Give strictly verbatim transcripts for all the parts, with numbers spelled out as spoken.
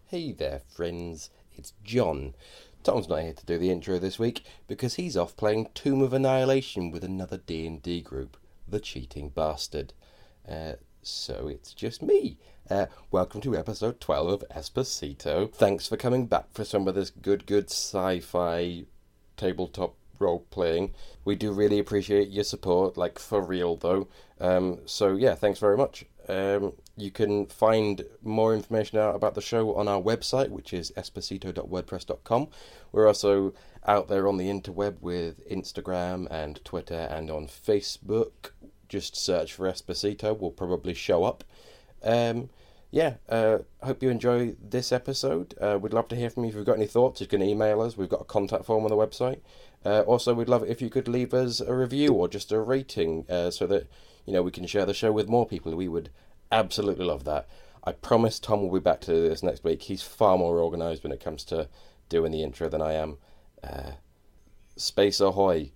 Hey there, friends. It's John. Tom's not here to do the intro this week because he's off playing Tomb of Annihilation with another D and D group, The Cheating Bastard. Uh, so it's just me. Uh, welcome to episode twelve of Esposito. Thanks for coming back for some of this good, good sci-fi tabletop role-playing. We do really appreciate your support, like for real though. Um, so yeah, thanks very much. Um, you can find more information out about the show on our website, which is esposito dot wordpress dot com. We're also out there on the interweb with Instagram and Twitter and on Facebook. Just search for Esposito, we'll probably show up. Um, yeah, uh, hope you enjoy this episode. Uh, we'd love to hear from you if you've got any thoughts. You can email us. We've got a contact form on the website. Uh, also, we'd love it if you could leave us a review or just a rating uh, so that you know we can share the show with more people. We would absolutely love that. I promise Tom will be back to this next week. He's far more organised when it comes to doing the intro than I am. Uh, Space ahoy.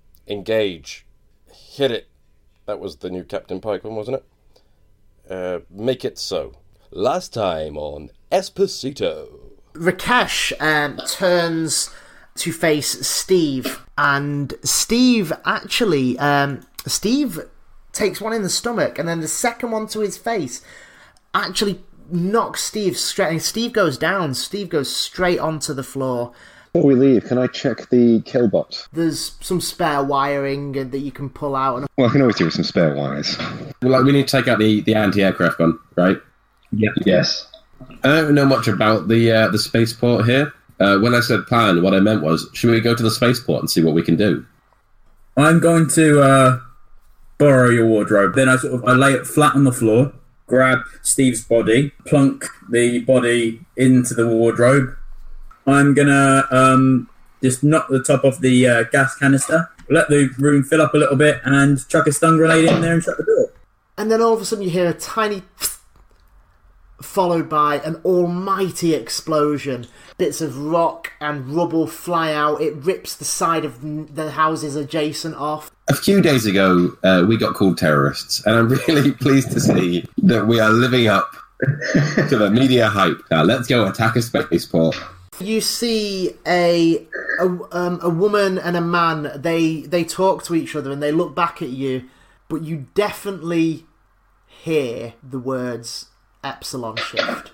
Engage. Hit it. That was the new Captain Pike one, wasn't it? Uh, make it so. Last time on Esposito. Rakesh um, turns to face Steve, and Steve actually, um, Steve takes one in the stomach, and then the second one to his face actually knocks Steve straight. And Steve goes down. Steve goes straight onto the floor. Before we leave, can I check the killbot? There's some spare wiring that you can pull out. And Well, I can always do with some spare wires. Like, we need to take out the, the anti-aircraft gun, right? Yep. Yes. I don't know much about the uh, the spaceport here. Uh, when I said plan, what I meant was, should we go to the spaceport and see what we can do? I'm going to uh, borrow your wardrobe. Then I sort of I lay it flat on the floor, grab Steve's body, plunk the body into the wardrobe. I'm gonna um, just knock the top off the uh, gas canister, let the room fill up a little bit, and chuck a stun grenade in there and shut the door. And then all of a sudden you hear a tiny followed by an almighty explosion. Bits of rock and rubble fly out. It rips the side of the houses adjacent off. A few days ago, uh, we got called terrorists, and I'm really pleased to see that we are living up to the media hype. Now, let's go attack a spaceport. You see a a, um, a woman and a man. They they talk to each other and they look back at you, but you definitely hear the words Epsilon Shift.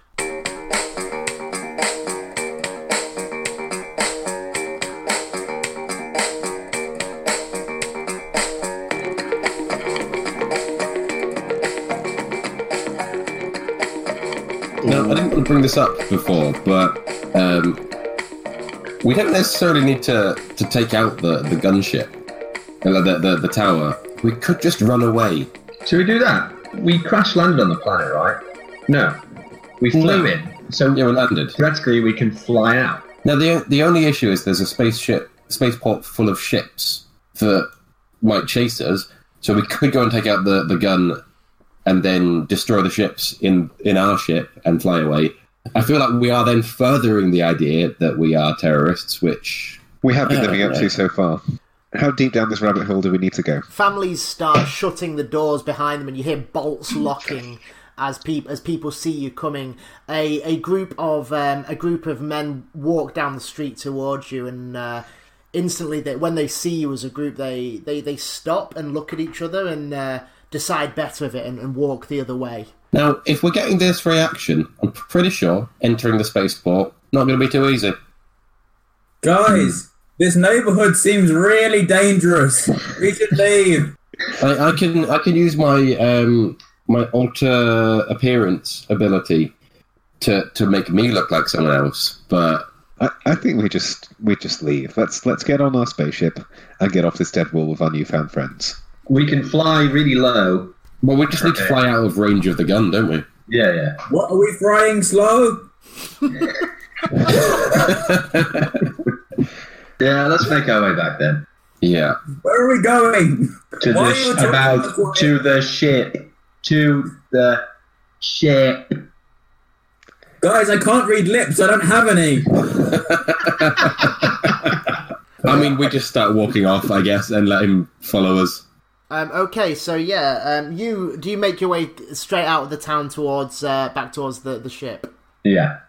Now, I didn't want to bring this up before, but um, we don't necessarily need to, to take out the, the gunship, uh, the, the, the tower. We could just run away. Should we do that? We crash landed on the planet, right? No. We flew No. in. So Yeah, we landed. theoretically we can fly out. Now, the the only issue is there's a spaceship, spaceport full of ships that might chase us, so we could go and take out the, the gun and then destroy the ships in, in our ship and fly away. I feel like we are then furthering the idea that we are terrorists, which... We have been Uh, living up yeah. to so far. How deep down this rabbit hole do we need to go? Families start shutting the doors behind them, and you hear bolts locking as people as people see you coming. A a group of um, a group of men walk down the street towards you, and uh, instantly, they, when they see you as a group, they, they, they stop and look at each other and uh, decide better of it and, and walk the other way. Now, if we're getting this reaction, I'm pretty sure entering the spaceport not going to be too easy. Guys, this neighborhood seems really dangerous. We should leave. I, I can I can use my um, my alter appearance ability to to make me look like someone else, but I, I think we just we just leave. Let's let's get on our spaceship and get off this dead wall with our newfound friends. We can fly really low. well, we just need to Okay. fly out of range of the gun, don't we? Yeah, yeah. What, are we flying slow? Yeah, let's make our way back then. Yeah. Where are we going? To Why the are you sh- talking about this way? to the ship. To the ship. Guys, I can't read lips. I don't have any. I mean, we just start walking off, I guess, and let him follow us. Um, okay, so yeah, um, you do you make your way straight out of the town towards uh, back towards the, the ship? Yeah.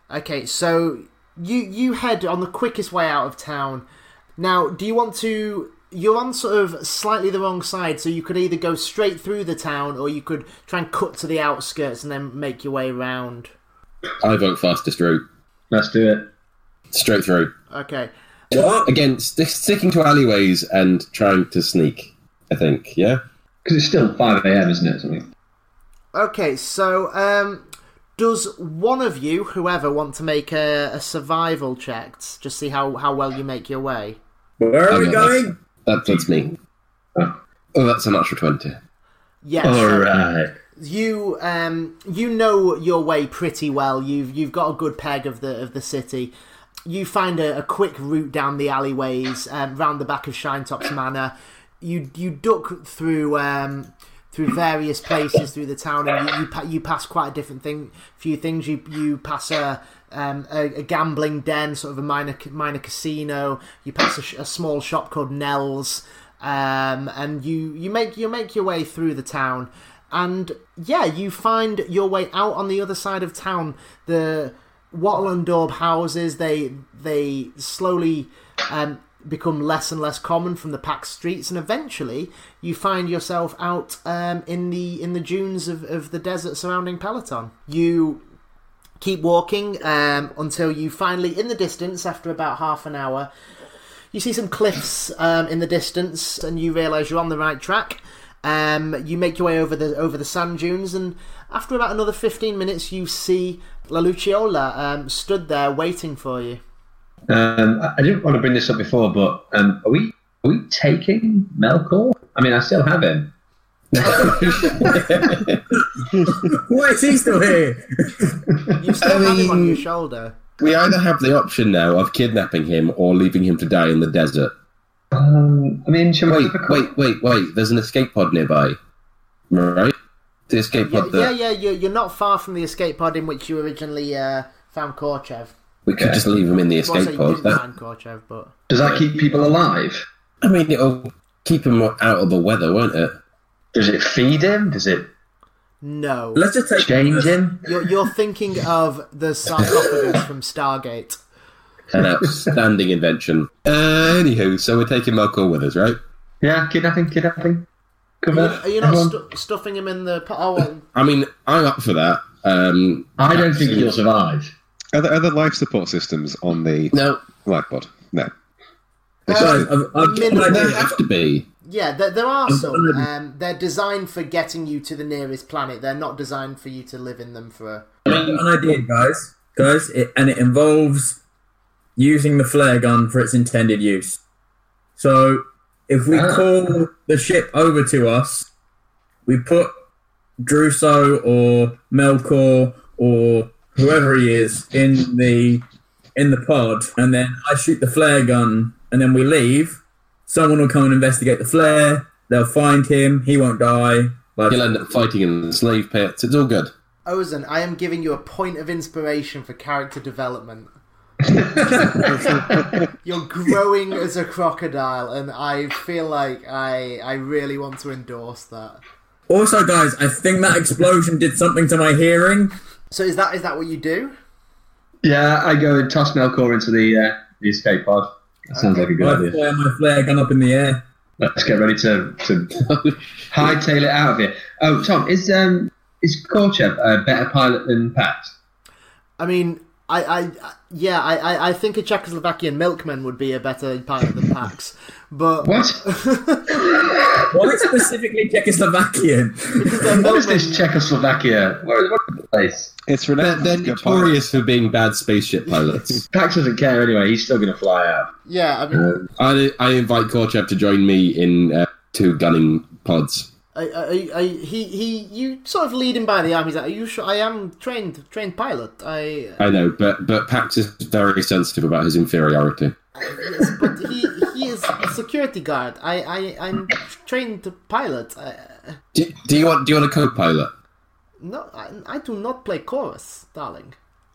Okay, so you you head on the quickest way out of town. Now, do you want to... You're on sort of slightly the wrong side, so you could either go straight through the town or you could try and cut to the outskirts and then make your way round. I vote fastest route. Let's do it. Straight through. Okay. What? Again, st- sticking to alleyways and trying to sneak, I think, yeah? Because it's still five a.m., isn't it? or Something. Okay, so um, does one of you, whoever, want to make a, a survival check? Just see how, how well you make your way. Where are Oh, we yeah, going? That, that's me. Oh. Oh, that's a natural twenty. Yes. All right. You um you know your way pretty well. You've you've got a good peg of the of the city. You find a, a quick route down the alleyways um, round the back of Shinetop's Manor. You you duck through um through various places through the town, and you you, pa- you pass quite a different thing. Few things. You you pass a um a, a gambling den, sort of a minor minor casino. You pass a, sh- a small shop called Nell's, um and you you make you make your way through the town. And yeah, you find your way out on the other side of town. The wattle and daub houses, they they slowly um, become less and less common from the packed streets, and eventually you find yourself out um, in the in the dunes of, of the desert surrounding Peloton. You keep walking um, until you finally, in the distance, after about half an hour, you see some cliffs um, in the distance, and you realise you're on the right track. Um, you make your way over the over the sand dunes, and after about another fifteen minutes, you see La Luciola um, stood there waiting for you. Um, I I didn't want to bring this up before, but um, are we are we taking Melkor? I mean, I still have him. Why is he still here? You still I have him on mean- your shoulder. We either have the option now of kidnapping him or leaving him to die in the desert. Um, I mean, shall we Wait, wait, wait, wait. There's an escape pod nearby. Right? The escape Yeah, pod yeah, that yeah. You're, you're not far from the escape pod in which you originally uh, found Korchev. we could just leave him in the Well, so escape you pod. didn't That, find Korchev, but Does that keep people alive? I mean, it'll keep him out of the weather, won't it? Does it feed him? Does it no. Let's just take change him? You're, you're thinking of the sarcophagus from Stargate. An outstanding invention. Uh, anywho, so we're taking Melkor with us, right? Yeah, kidnapping, kidnapping. Come Are on. you, are you not everyone. stu- stuffing him in the... po- Oh, well, I mean, I'm up for that. Um, I don't think he'll survive. Are there, are there life support systems on the no, life pod? No. Guys, I've, I've got an Minimum. there idea. have to be. yeah, there, there are some. Um, Um, they're designed for getting you to the nearest planet. They're not designed for you to live in them for a... I've got an idea, guys. Guys, it, and it involves using the flare gun for its intended use. So, if we Ah. call the ship over to us, we put Druso or Melkor or whoever he is in the in the pod, and then I shoot the flare gun, and then we leave. Someone will come and investigate the flare. They'll find him. He won't die. But He'll end up fighting in the slave pits. It's all good. Ozen, I am giving you a point of inspiration for character development. You're growing as a crocodile, and I feel like I I really want to endorse that. also, guys, I think that explosion did something to my hearing. So is that is that what you do? Yeah, I go and toss Melkor into the uh, the escape pod. That sounds like a good I idea. fire my flare gun up in the air. Let's get ready to, to hightail it out of here. Oh, Tom, is um is Korchev a better pilot than Pat? I mean, I, I yeah, I, I- I think a Czechoslovakian milkman would be a better pilot than Pax, but What? Why specifically Czechoslovakian? What is this Czechoslovakia? Where, what is the place? It's They're, renowned they're for good notorious for being bad spaceship pilots. Pax doesn't care anyway. He's still going to fly out. yeah, I mean, I, I invite Korchev to join me in uh, two gunning pods. I, I, I, he he you sort of lead him by the arm. He's like, "Are you sure? I am trained trained pilot. I I know, but but Pax is very sensitive about his inferiority. yes, but he he is a security guard. I I I'm trained pilot. I, Do, do you want do you want a co-pilot? no, I, I do not play chorus, darling.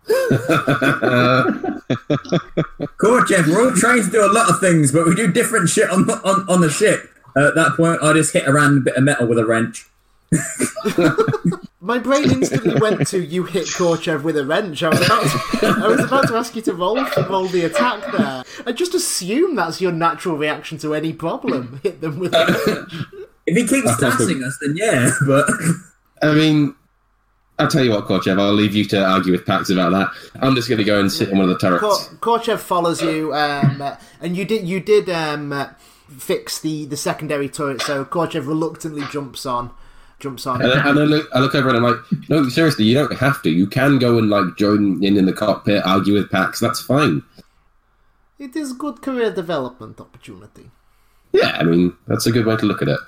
Korchev, we're all trained to do a lot of things, but we do different shit on the, on, on the ship. Uh, at that point, I just hit around a bit of metal with a wrench. My brain instantly went to you hit Korchev with a wrench. I was about to, I was about to ask you to roll roll the attack there. I just assume that's your natural reaction to any problem. Hit them with a wrench. If he keeps tassing us, then yeah, but... I mean, I'll tell you what, Korchev, I'll leave you to argue with Pax about that. I'm just going to go and sit in one of the turrets. Kor- Korchev follows you, um, and you did you did um, fix the, the secondary turret, so Korchev reluctantly jumps on. Jumps on. And, I, and I, look, I look over and I'm like, no, seriously, you don't have to. You can go and like join in in the cockpit, argue with Pax, that's fine. It is good career development opportunity. Yeah, I mean, that's a good way to look at it.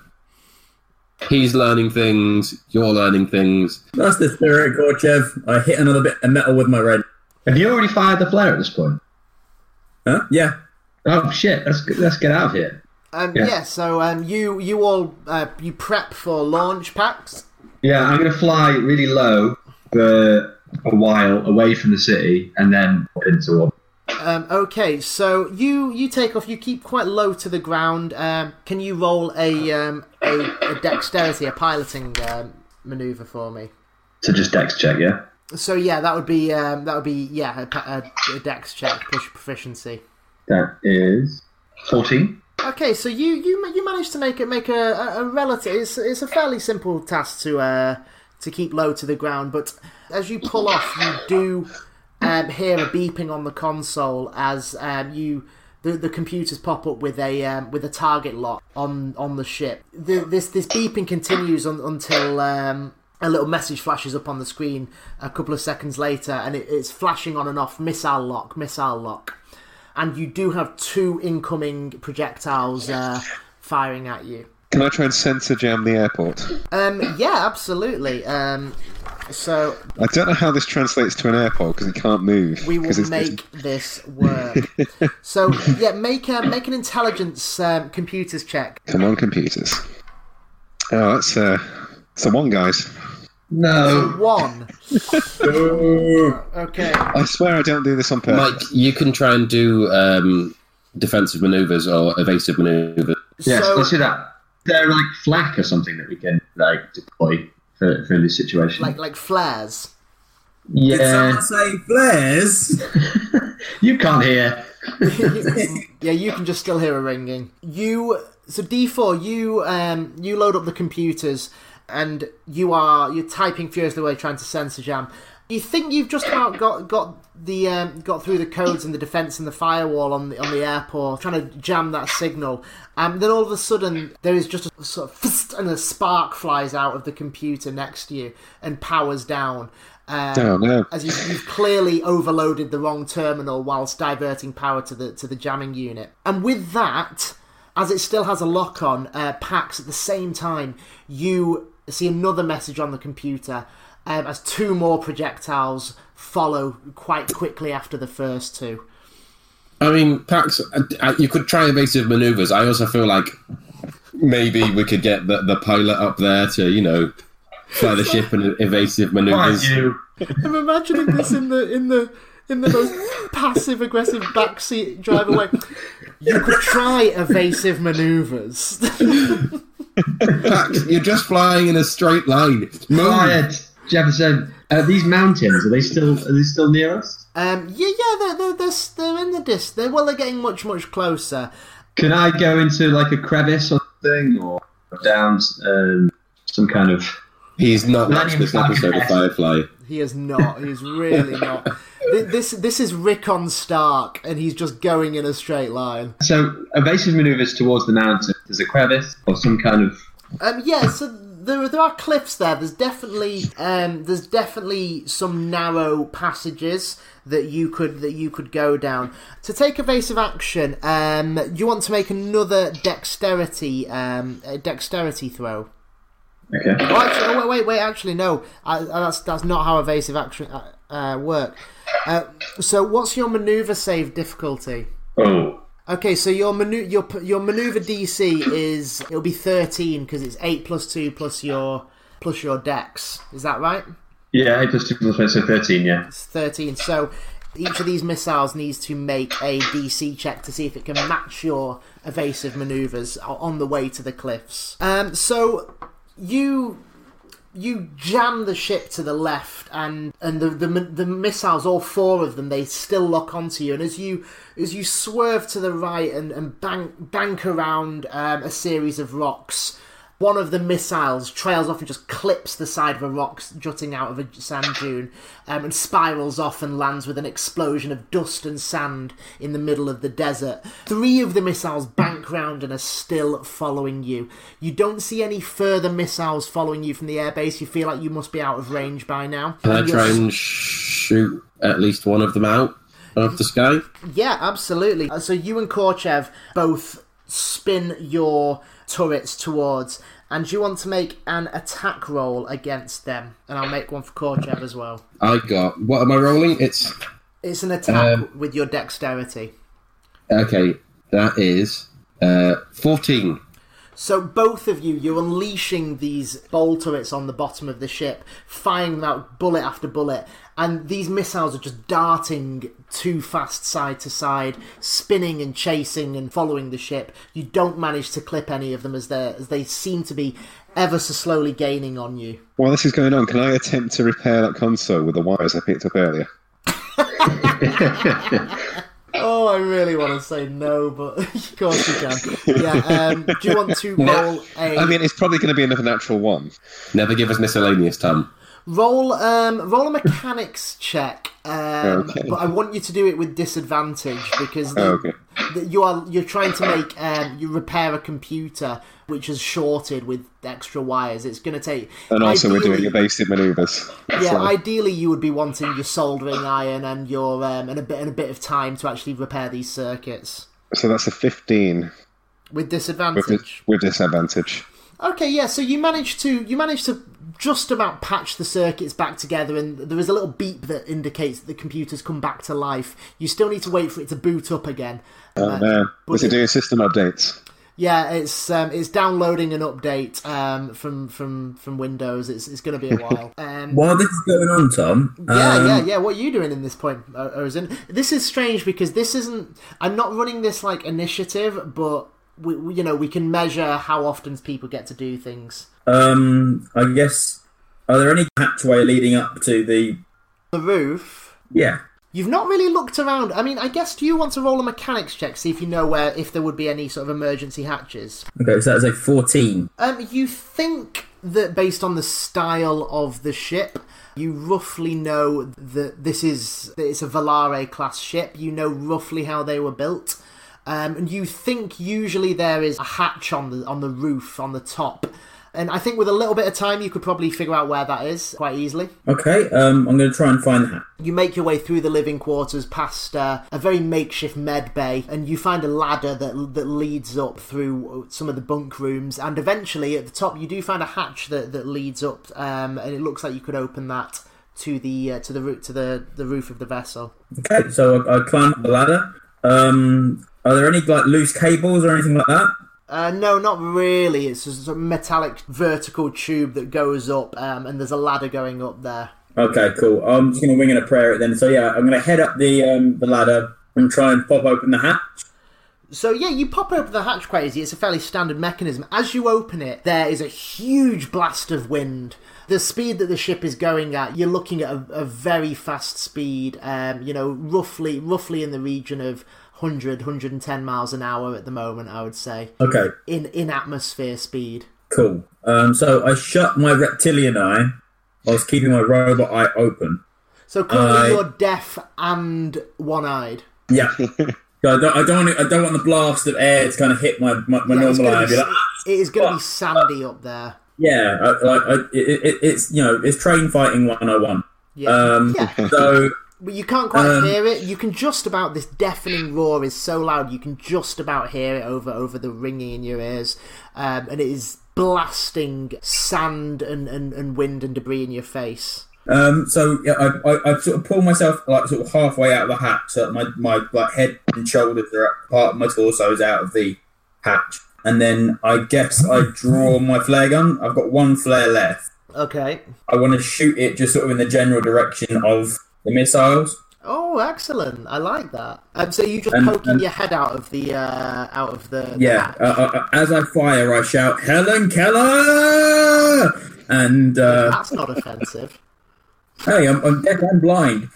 He's learning things, you're learning things. That's the spirit, Korchev. I hit another bit of metal with my red. Have you already fired the flare at this point? Huh? Yeah. Oh shit! Let's let's get out of here. Um, Yeah. yeah. So um, you you all uh, you prep for launch packs. Yeah, I'm going to fly really low for a while away from the city, and then up into orbit. Um, okay, so you you take off. You keep quite low to the ground. Um, can you roll a um, a, a dexterity, a piloting um, maneuver for me? So just dex check, yeah. So yeah, that would be um, that would be yeah a, a, a dex check plus your proficiency. That is fourteen. Okay, so you you ma- you managed to make it make a, a, a relative. It's, it's a fairly simple task to uh to keep low to the ground, but as you pull off, you do um, hear a beeping on the console as um, you the, the computers pop up with a um, with a target lock on on the ship. The, this this beeping continues un, until um, a little message flashes up on the screen a couple of seconds later, and it, it's flashing on and off missile lock, missile lock. And you do have two incoming projectiles uh, firing at you. Can I try and sensor jam the airport? Um, yeah, absolutely. Um, so I don't know how this translates to an airport because it can't move. we will 'cause it's- make this work. So yeah, make a, make an intelligence um, computers check. Come on, computers. Oh, that's uh, it's a one, guys. No. One. Okay. I swear I don't do this on purpose. Mike, you can try and do um, defensive maneuvers or evasive maneuvers. Yes, So- let's do that. They're like flak or something that we can like deploy for, for this situation. Like like flares. Did yeah, someone say flares? you can't hear. Yeah, you can just still hear a ringing. You so D four, you um you load up the computers and you are you're typing furiously away trying to censor jam. You think you've just about got got the um, got through the codes and the defense and the firewall on the on the airport, trying to jam that signal. Um, then all of a sudden there is just a sort of fist and a spark flies out of the computer next to you and powers down. Um, Oh, no. As you've, you've clearly overloaded the wrong terminal whilst diverting power to the to the jamming unit. And with that, as it still has a lock on, uh, Pax, at the same time, you see another message on the computer um, as two more projectiles follow quite quickly after the first two. I mean, Pax, uh, you could try evasive maneuvers. I also feel like maybe we could get the, the pilot up there to, you know, fly the ship in evasive maneuvers. you? I'm imagining this in the in the in the most passive aggressive backseat driver way. You could try evasive maneuvers. Pax, you're just flying in a straight line. Move. Quiet, Jefferson. Uh, these mountains are they still are they still near us? Um, yeah, yeah, they're they're, they're, they're in the dis. They're, well, they're getting much much closer. Can I go into like a crevice or something, or down um, some kind of? He's not Not watched even this episode of fucking Firefly. He is not. He's really not. Th- This this is Rickon Stark, and he's just going in a straight line. So evasive maneuvers towards the mountain. There's a crevice or some kind of. Um, yeah, so there there are cliffs there. There's definitely um, there's definitely some narrow passages that you could that you could go down. To take evasive action, um, you want to make another dexterity um, a dexterity throw. Okay. Oh, actually, oh, wait, wait, wait. Actually, no. I, that's that's not how evasive action uh, uh, work. Uh, so, what's your maneuver save difficulty? Oh. Okay, so your manu- your your maneuver D C is it'll be thirteen because it's eight plus two plus your plus your dex. Is that right? Yeah, eight plus two plus one, so thirteen. Yeah. It's thirteen. So each of these missiles needs to make a D C check to see if it can match your evasive maneuvers on the way to the cliffs. Um, so. You you jam the ship to the left, and and the, the the missiles, all four of them, they still lock onto you. And as you as you swerve to the right and, and bank bank around um, a series of rocks, one of the missiles trails off and just clips the side of a rock jutting out of a sand dune, um, and spirals off and lands with an explosion of dust and sand in the middle of the desert. Three of the missiles bank round and are still following you. You don't see any further missiles following you from the airbase. You feel like you must be out of range by now. Can I And try you're- and shoot at least one of them out of the sky? Yeah, absolutely. So you and Korchev both spin your turrets towards, and you want to make an attack roll against them, and I'll make one for Korchev as well. I got... What am I rolling? It's... It's an attack Um, with your dexterity. Okay, that is uh, fourteen. So both of you, you're unleashing these bowl turrets on the bottom of the ship, firing them out bullet after bullet, and these missiles are just darting too fast side to side, spinning and chasing and following the ship. You don't manage to clip any of them as they as they seem to be ever so slowly gaining on you. While this is going on, can I attempt to repair that console with the wires I picked up earlier? Oh, I really want to say no, but of course you can. Yeah, um, do you want to roll a... I mean, it's probably going to be another natural one. Never give us miscellaneous, Tom. Roll um roll a mechanics check, um, Okay. but I want you to do it with disadvantage because the, Oh, okay. the- you are you're trying to make um you repair a computer which is shorted with extra wires. It's going to take. And also, we're doing ideally- your basic manoeuvres. Yeah, So- ideally you would be wanting your soldering iron and your um, and a bit and a bit of time to actually repair these circuits So that's a fifteen with with, disadvantage. dis- with disadvantage. Okay, yeah. So you managed to you managed to just about patch the circuits back together, and there is a little beep that indicates that the computer's come back to life. You still need to wait for it to boot up again. Oh, Uh, no. Was but it doing system updates? Yeah, it's um, it's downloading an update um, from from from Windows. It's it's going to be a while. Um, While this is going on, Tom, Yeah, um, yeah, yeah. What are you doing in this point, O- Ozin? This is strange because this isn't. I'm not running this like initiative, but we, we, you know, we can measure how often people get to do things. um, I guess, are there any hatchway leading up to the? The roof. Yeah. You've not really looked around. I mean, I guess do you want to roll a mechanics check, see if you know where if there would be any sort of emergency hatches? Okay, so that's a fourteen. Um, you think that based on the style of the ship, you roughly know that this is that it's a Valare class ship. You know roughly how they were built, um, and you think usually there is a hatch on the on the roof on the top. And I think with a little bit of time, you could probably figure out where that is quite easily. Okay, um, I'm going to try and find the hatch. You make your way through the living quarters past uh, a very makeshift med bay, and you find a ladder that that leads up through some of the bunk rooms, and eventually at the top you do find a hatch that, that leads up, um, and it looks like you could open that to the uh, to the roof to the, the roof of the vessel. Okay, so I, I climb up the ladder. Um, are there any like loose cables or anything like that? Uh, no, not really. It's just a metallic vertical tube that goes up, um, and there's a ladder going up there. Okay, cool. I'm just going to wing and a prayer it then. So yeah, I'm going to head up the um, the ladder and try and pop open the hatch. So yeah, you pop open the hatch quite easy. It's a fairly standard mechanism. As you open it, there is a huge blast of wind. The speed that the ship is going at, you're looking at a, a very fast speed. Um, you know, roughly roughly in the region of one hundred, one hundred ten miles an hour at the moment, I would say. Okay, In in atmosphere speed. cool. Um, so I shut my reptilian eye whilst keeping my robot eye open. So currently I- you're deaf and one-eyed. Yeah. So I don't, I don't, want, I don't want the blast of air to kind of hit my, my, my Yeah, it's normal gonna eye and be, be like, "Ah!" it is going to be fuck. sandy up there. Yeah, I, like I, it, it, it's you know it's train fighting one oh one. Yeah. Um, yeah. So But you can't quite Um, hear it. You can just about, this deafening roar is so loud, you can just about hear it over, over the ringing in your ears. Um, and it is blasting sand and, and, and wind and debris in your face. um, so yeah, I, I, I sort of pull myself like sort of halfway out of the hatch, so that my my like head and shoulders are up, part of my torso is out of the hatch, and then I guess I draw my flare gun. I've got one flare left. Okay. I want to shoot it just sort of in the general direction of the missiles. Oh, excellent. I like that. Um, so you just And- poking and- your head out of the, uh, out of the... the Yeah. hatch. Uh, uh, as I fire, I shout, "Helen Keller! and uh, That's not offensive. hey, I'm, I'm deaf and blind.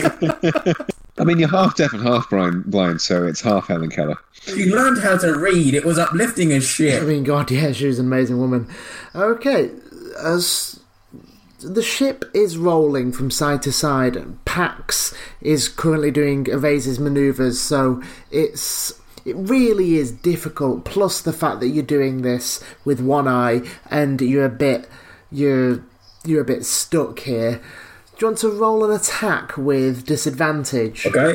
I mean, you're half deaf and half blind, blind, so it's half Helen Keller. She learned how to read. It was uplifting as I shit. mean, God, yeah, she was an amazing woman. Okay, as the ship is rolling from side to side, Pax is currently doing evasive manoeuvres, so it's it really is difficult. Plus the fact that you're doing this with one eye and you're a bit you're you're a bit stuck here. Do you want to roll an attack with disadvantage? Okay.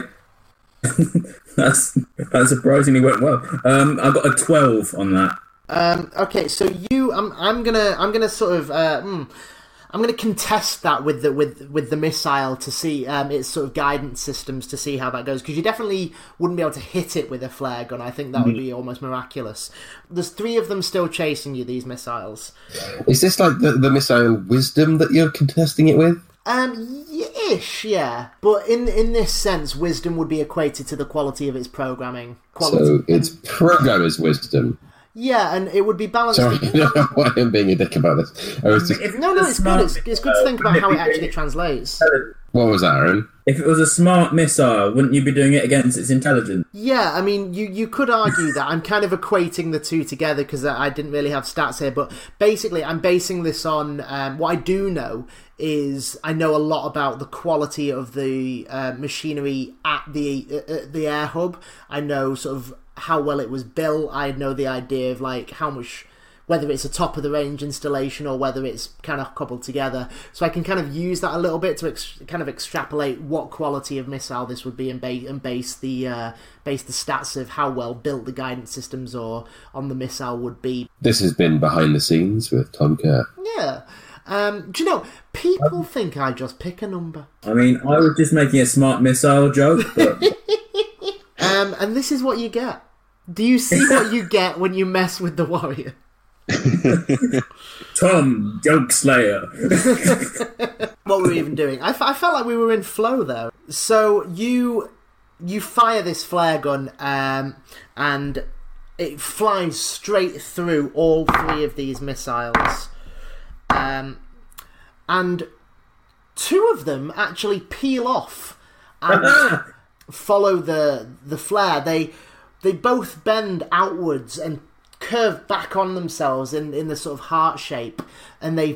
That's that surprisingly went well. Um, I got a twelve on that. Um, okay, so you, I'm, I'm gonna, I'm gonna sort of, uh, mm, I'm gonna contest that with the with with the missile to see um, its sort of guidance systems to see how that goes, because you definitely wouldn't be able to hit it with a flare gun. I think that would be almost miraculous. There's three of them still chasing you. These missiles. Is this like the, the missile wisdom that you're contesting it with? Um, ish, yeah. But in in this sense, wisdom would be equated to the quality of its programming. Quality. So it's programmer's wisdom. Yeah, and it would be balanced. Sorry, I don't know why I'm being a dick about this. I was just, If No, no, it's good. It's, it's good to think about how it actually translates. what was that, Aaron? If it was a smart missile, wouldn't you be doing it against its intelligence? Yeah, I mean, you, you could argue that. I'm kind of equating the two together because I didn't really have stats here, but basically I'm basing this on um, what I do know is I know a lot about the quality of the uh, machinery at the uh, at the air hub. I know sort of how well it was built. I know the idea of like how much, whether it's a top of the range installation or whether it's kind of coupled together. So I can kind of use that a little bit to ex- kind of extrapolate what quality of missile this would be and, ba- and base the uh, base the stats of how well built the guidance systems or on the missile would be. This has been Behind the Scenes with Tom Kerr. Yeah. Um, do you know, people think I just pick a number. I mean, I was just making a smart missile joke, but Um, and this is what you get. Do you see what you get when you mess with the warrior? Tom, joke slayer. What were we even doing? I, f- I felt like we were in flow there. So you you fire this flare gun, um, and it flies straight through all three of these missiles. Um, and two of them actually peel off and follow the the flare. They they both bend outwards and curve back on themselves in, in the sort of heart shape, and they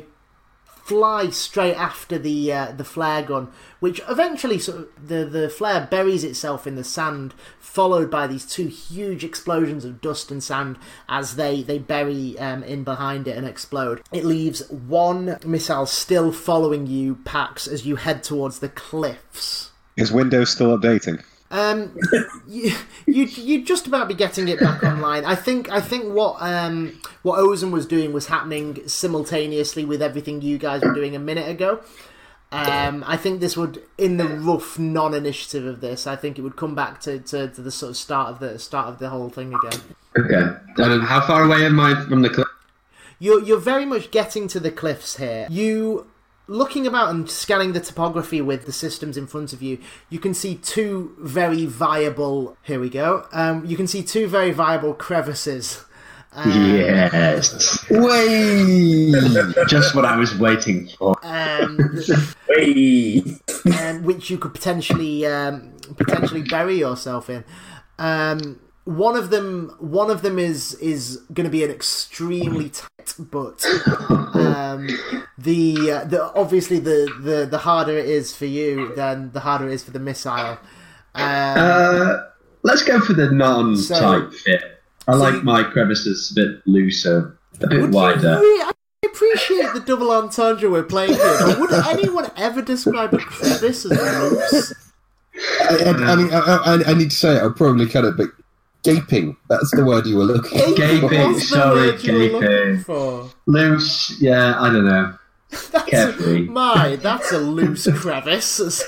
fly straight after the uh, the flare gun, which eventually sort of the, the flare buries itself in the sand, followed by these two huge explosions of dust and sand as they, they bury um, in behind it and explode. It leaves one missile still following you, Pax, as you head towards the cliffs. Is Windows still updating? Um, you you you'd just about be getting it back online. I think I think what um what Ozen was doing was happening simultaneously with everything you guys were doing a minute ago. Um, I think this would, in the rough non-initiative of this, I think it would come back to, to, to the sort of start of the start of the whole thing again. Okay. Um, how far away am I from the cliff? You're you're very much getting to the cliffs here. You. Looking about and scanning the topography with the systems in front of you, you can see two very viable... Here we go. Um, you can see two very viable crevices. Um, Yes. Way! Just what I was waiting for. um, Hey. um, which you could potentially um, potentially bury yourself in. Um, one of them, one of them is is going to be an extremely tight, but um, the uh, the obviously the, the the harder it is for you, then the harder it is for the missile. Um, Uh, let's go for the non-tight So- fit. I so like you- my crevices a bit looser, a bit would you wider. really- I appreciate the double entendre we're playing here, but would anyone ever describe a crevice as loose? I, I, I mean, I, I, I need to say it, I'll probably cut it, but gaping, that's the word you were looking for. Gaping, What's the sorry, word you were looking gaping. for? Loose, yeah, I don't know. That's Carefree. my, that's a loose crevice.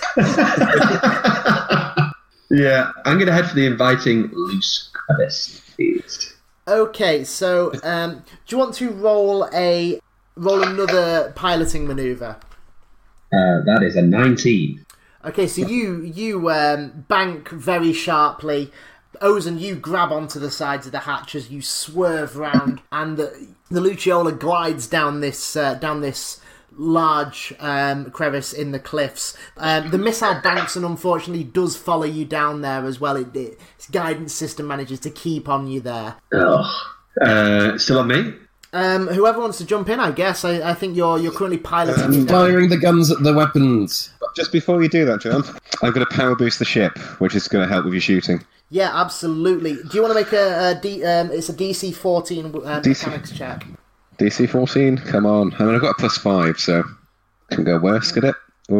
Yeah, I'm going to head for the inviting loose crevice, please. Okay, so um, do you want to roll a roll another piloting maneuver? Uh, that is a nineteen. Okay, so you you um, bank very sharply Ozen, you grab onto the sides of the hatch as you swerve round, and the, the Luciola glides down this uh, down this large um, crevice in the cliffs. Um, the missile banks and unfortunately does follow you down there as well. It, it, its guidance system manages to keep on you there. Oh, uh, still on me? Um, whoever wants to jump in, I guess. I, I think you're you're currently piloting. I'm it now. firing the guns at the weapons. Just before you do that, John, I'm going to power boost the ship, which is going to help with your shooting. Yeah, absolutely. Do you want to make a, a D? Um, it's a D C fourteen um, D C mechanics check. D C fourteen, come on. I mean, I've got a plus five, so can go worse, could it?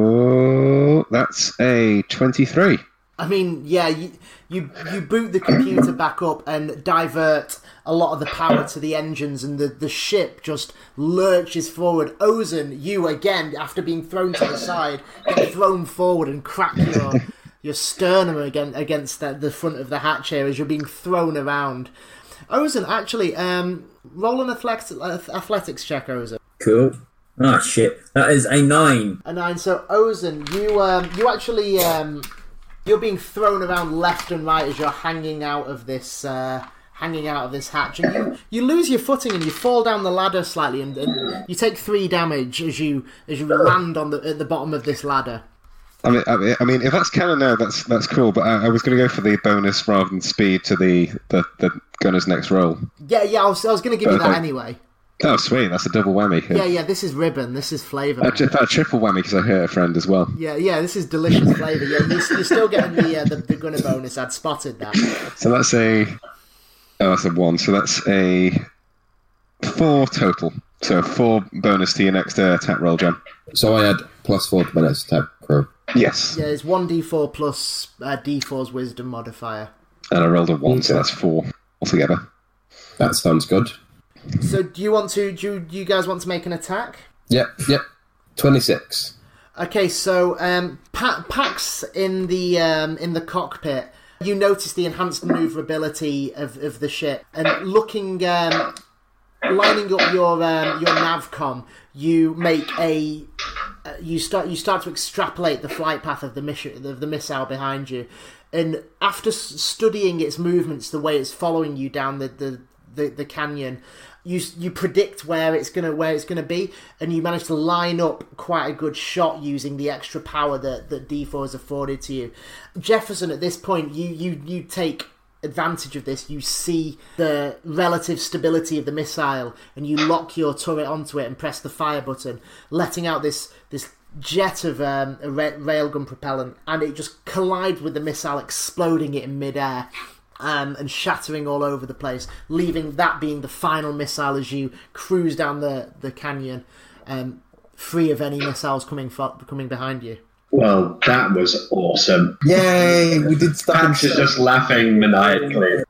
Oh, that's a twenty-three. I mean, yeah, you, you you boot the computer back up and divert a lot of the power to the engines, and the, the ship just lurches forward. Ozen, you again, after being thrown to the side, get thrown forward and crack your your sternum again against the, the front of the hatch here as you're being thrown around. Ozen, actually, um, roll an athletics, athletics check, Ozen. Cool. Ah, shit. That is a nine. A nine. So, Ozen, you um, you actually um, you're being thrown around left and right as you're hanging out of this uh, hanging out of this hatch, and you, you lose your footing and you fall down the ladder slightly, and, and you take three damage as you as you land on the at the bottom of this ladder. I mean, I mean, I mean, if that's canon now, that's that's cool. But I, I was going to go for the bonus rather than speed to the, the, the gunner's next roll. Yeah, yeah, I was, I was going to give you that anyway. Oh, sweet! That's a double whammy. Yeah, yeah. This is ribbon. This is flavour. A, a triple whammy because I hurt a friend as well. Yeah, yeah. This is delicious flavour. Yeah, you're, you're still getting the, uh, the the gunner bonus. I'd spotted that. So that's a oh, that's a one. So that's a four total. So four bonus to your next uh, attack roll, John. So I had plus four to my next attack roll. Yes. Yeah, it's one d four plus uh, d four's wisdom modifier. And I rolled a one, so that's four altogether. That sounds good. So, do you want to? Do you, do you guys want to make an attack? Yep, yep. Twenty-six. Okay, so um, pa- Pax in the um, in the cockpit, you notice the enhanced maneuverability of, of the ship, and looking, um, lining up your um, your navcom, you make a uh, you start you start to extrapolate the flight path of the mission of the missile behind you, and after s- studying its movements, the way it's following you down the the, the, the canyon. You you predict where it's gonna where it's gonna be, and you manage to line up quite a good shot using the extra power that, that D four has afforded to you. Jefferson, at this point, you, you, you take advantage of this. You see the relative stability of the missile, and you lock your turret onto it and press the fire button, letting out this this jet of um, a ra- railgun propellant, and it just collides with the missile, exploding it in midair. Um, and shattering all over the place, leaving that being the final missile as you cruise down the, the canyon, um, free of any missiles coming fo- coming behind you. Well, that was awesome. Yay! We did stuff. Pax is just laughing maniacally.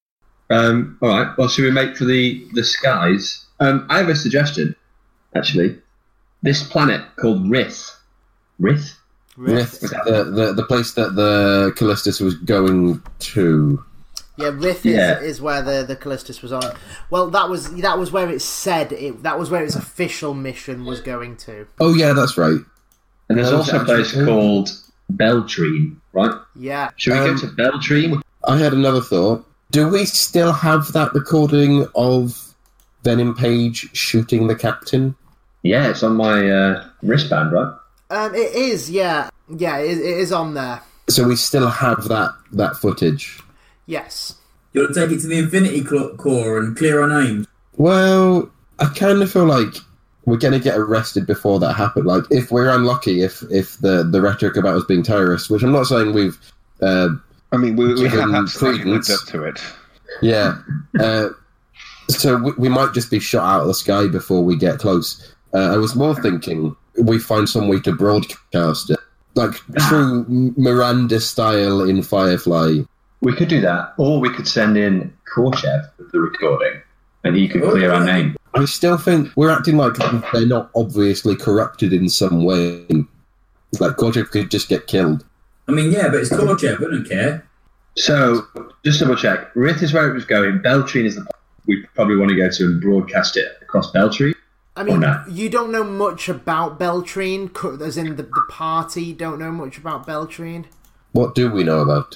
Um, all right, well, should we make for the, the skies? Um, I have a suggestion, actually. This planet called Rith. Rith? Rith, Rith, the, the, the place that the Callistus was going to. Yeah, Rith Yeah. is, is where the, the Callistus was on. Well, that was that was where it said it. That was where its official mission was going to. Oh yeah, that's right. And there's That also a was place actually- called Beltrine, right? Yeah. Should we Um, go to Beltrine? I had another thought. Do we still have that recording of Venom Page shooting the captain? Yeah, it's on my uh, wristband, right? Um, it is. Yeah, yeah. It, it is on there. So we still have that that footage. Yes. You want to take it to the Infinity Cl- Core and clear our names? Well, I kind of feel like we're going to get arrested before that happens. Like, if we're unlucky, if if the, the rhetoric about us being terrorists, which I'm not saying we've... Uh, I mean, we, we have Given absolutely lived credence. up to it. yeah. Uh, so we, we might just be shot out of the sky before we get close. Uh, I was more thinking we find some way to broadcast it. Like, true Miranda style in Firefly. We could do that, or we could send in Korchev with the recording, and he could clear our name. I still think we're acting like they're not obviously corrupted in some way. Like, Korchev could just get killed. I mean, yeah, but it's Korchev. I don't care. So, just double check. Rith is where it was going. Beltrine is the place we probably want to go to and broadcast it across Beltrine. I mean, no? you don't know much about Beltrine, co- as in the, the party don't know much about Beltrine. What do we know about it?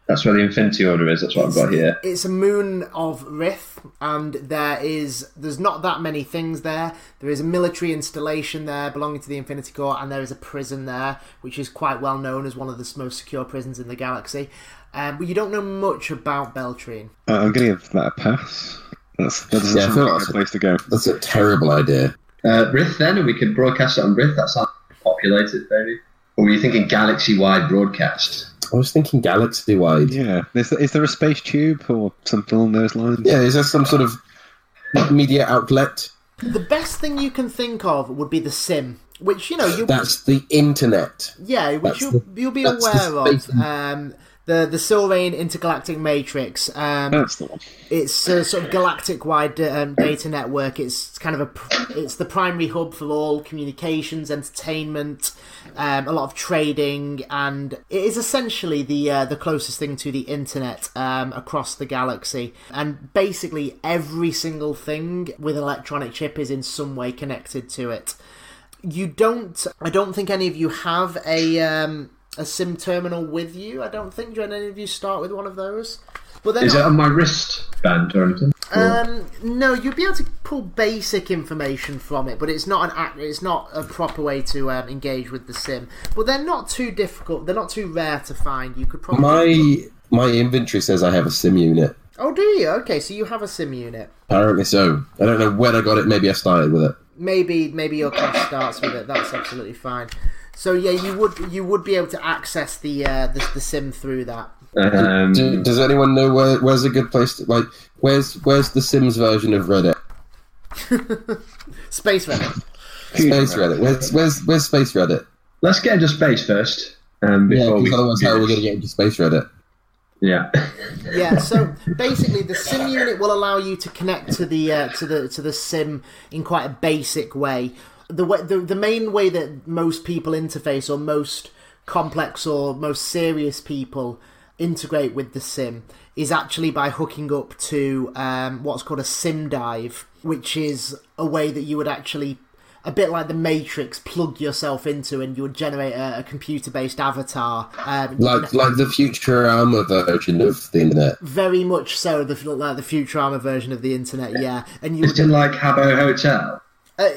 That's where the Infinity Order is. That's what I've got here. It's a moon of Rith, and there is there's not that many things there. There is a military installation there belonging to the Infinity Corps, and there is a prison there, which is quite well known as one of the most secure prisons in the galaxy. Um, but you don't know much about Beltrine. Uh, I'm going to give that a pass. That's, that doesn't Yeah, I sound feel like like a good place to go. That's a terrible idea. Uh, Rith, then, and we could broadcast it on Rith. That sounds populated, maybe. Or were you thinking galaxy-wide broadcast? I was thinking galaxy-wide. Yeah. Is there, is there a space tube or something along those lines? Yeah, is there some sort of media outlet? The best thing you can think of would be the Sim, which, you know, you That's the internet. yeah, which that's you'll, the- you'll be that's the aware of. space- Um, the the Sylvain Intergalactic Matrix. Um, That's the one. It's a sort of galactic-wide um, data network. It's kind of a, pr- it's the primary hub for all communications, entertainment, um, a lot of trading, and it is essentially the uh, the closest thing to the internet um, across the galaxy. And basically, every single thing with an electronic chip is in some way connected to it. You don't. I don't think any of you have a um, a SIM terminal with you. I don't think. Do any of you start with one of those? But they're Is not- it on my wristband or anything? Um, no, you'd be able to pull basic information from it, but it's not an act. It's not a proper way to um, engage with the sim. But they're not too difficult. They're not too rare to find. You could probably My my inventory says I have a sim unit. Oh, do you? Okay, so you have a sim unit. Apparently so. I don't know when I got it. Maybe I started with it. Maybe maybe your class starts with it. That's absolutely fine. So yeah, you would you would be able to access the uh, the, the sim through that. Um, Do, does anyone know where where's a good place to, like where's where's the Sims version of Reddit? Space Reddit. Space Reddit. Where's where's where's Space Reddit? let's get into space first. Um, Yeah, before because we, otherwise how are we going to get into Space Reddit? Yeah. Yeah, so basically the sim unit will allow you to connect to the uh, to the to the sim in quite a basic way. The way the, the main way that most people interface, or most complex or most serious people integrate with the sim, is actually by hooking up to um, what's called a sim dive, which is a way that you would actually, a bit like the Matrix, plug yourself into, and you would generate a, a computer-based avatar. Um, you Like can- like the Futurama version of the internet. Very much so, the like the Futurama version of the internet, yeah. And you Is would, it like Habbo Hotel? uh,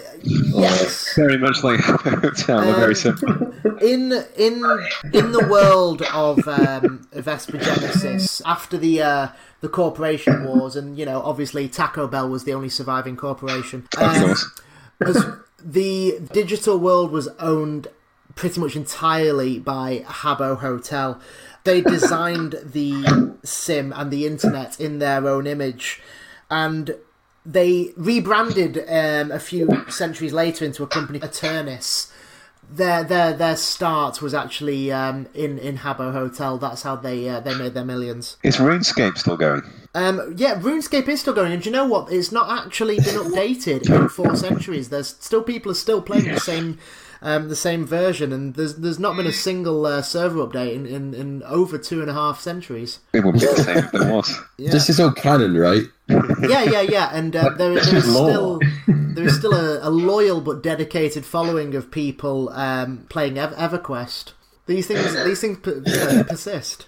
yes, Very much like Hotel, Um, very simple. in in in the world of um, of Vespergenesis, after the uh, the corporation wars, and you know, obviously Taco Bell was the only surviving corporation. Of Um, course. as the digital world was owned pretty much entirely by Habbo Hotel. They designed the sim and the internet in their own image, and they rebranded um, a few centuries later into a company, Aternis. Their their their start was actually um, in in Habbo Hotel. That's how they uh, they made their millions. Is RuneScape still going? Um, yeah, RuneScape is still going, and do you know what? It's not actually been updated in four centuries. There's still people are still playing the same um, the same version, and there's there's not been a single uh, server update in, in, in over two and a half centuries. It wouldn't be the same if there was. Yeah. This is all canon, right? Yeah, yeah, yeah, and uh, there, there is still there is still a, a loyal but dedicated following of people um, playing Ev- EverQuest. These things these things per- uh, persist.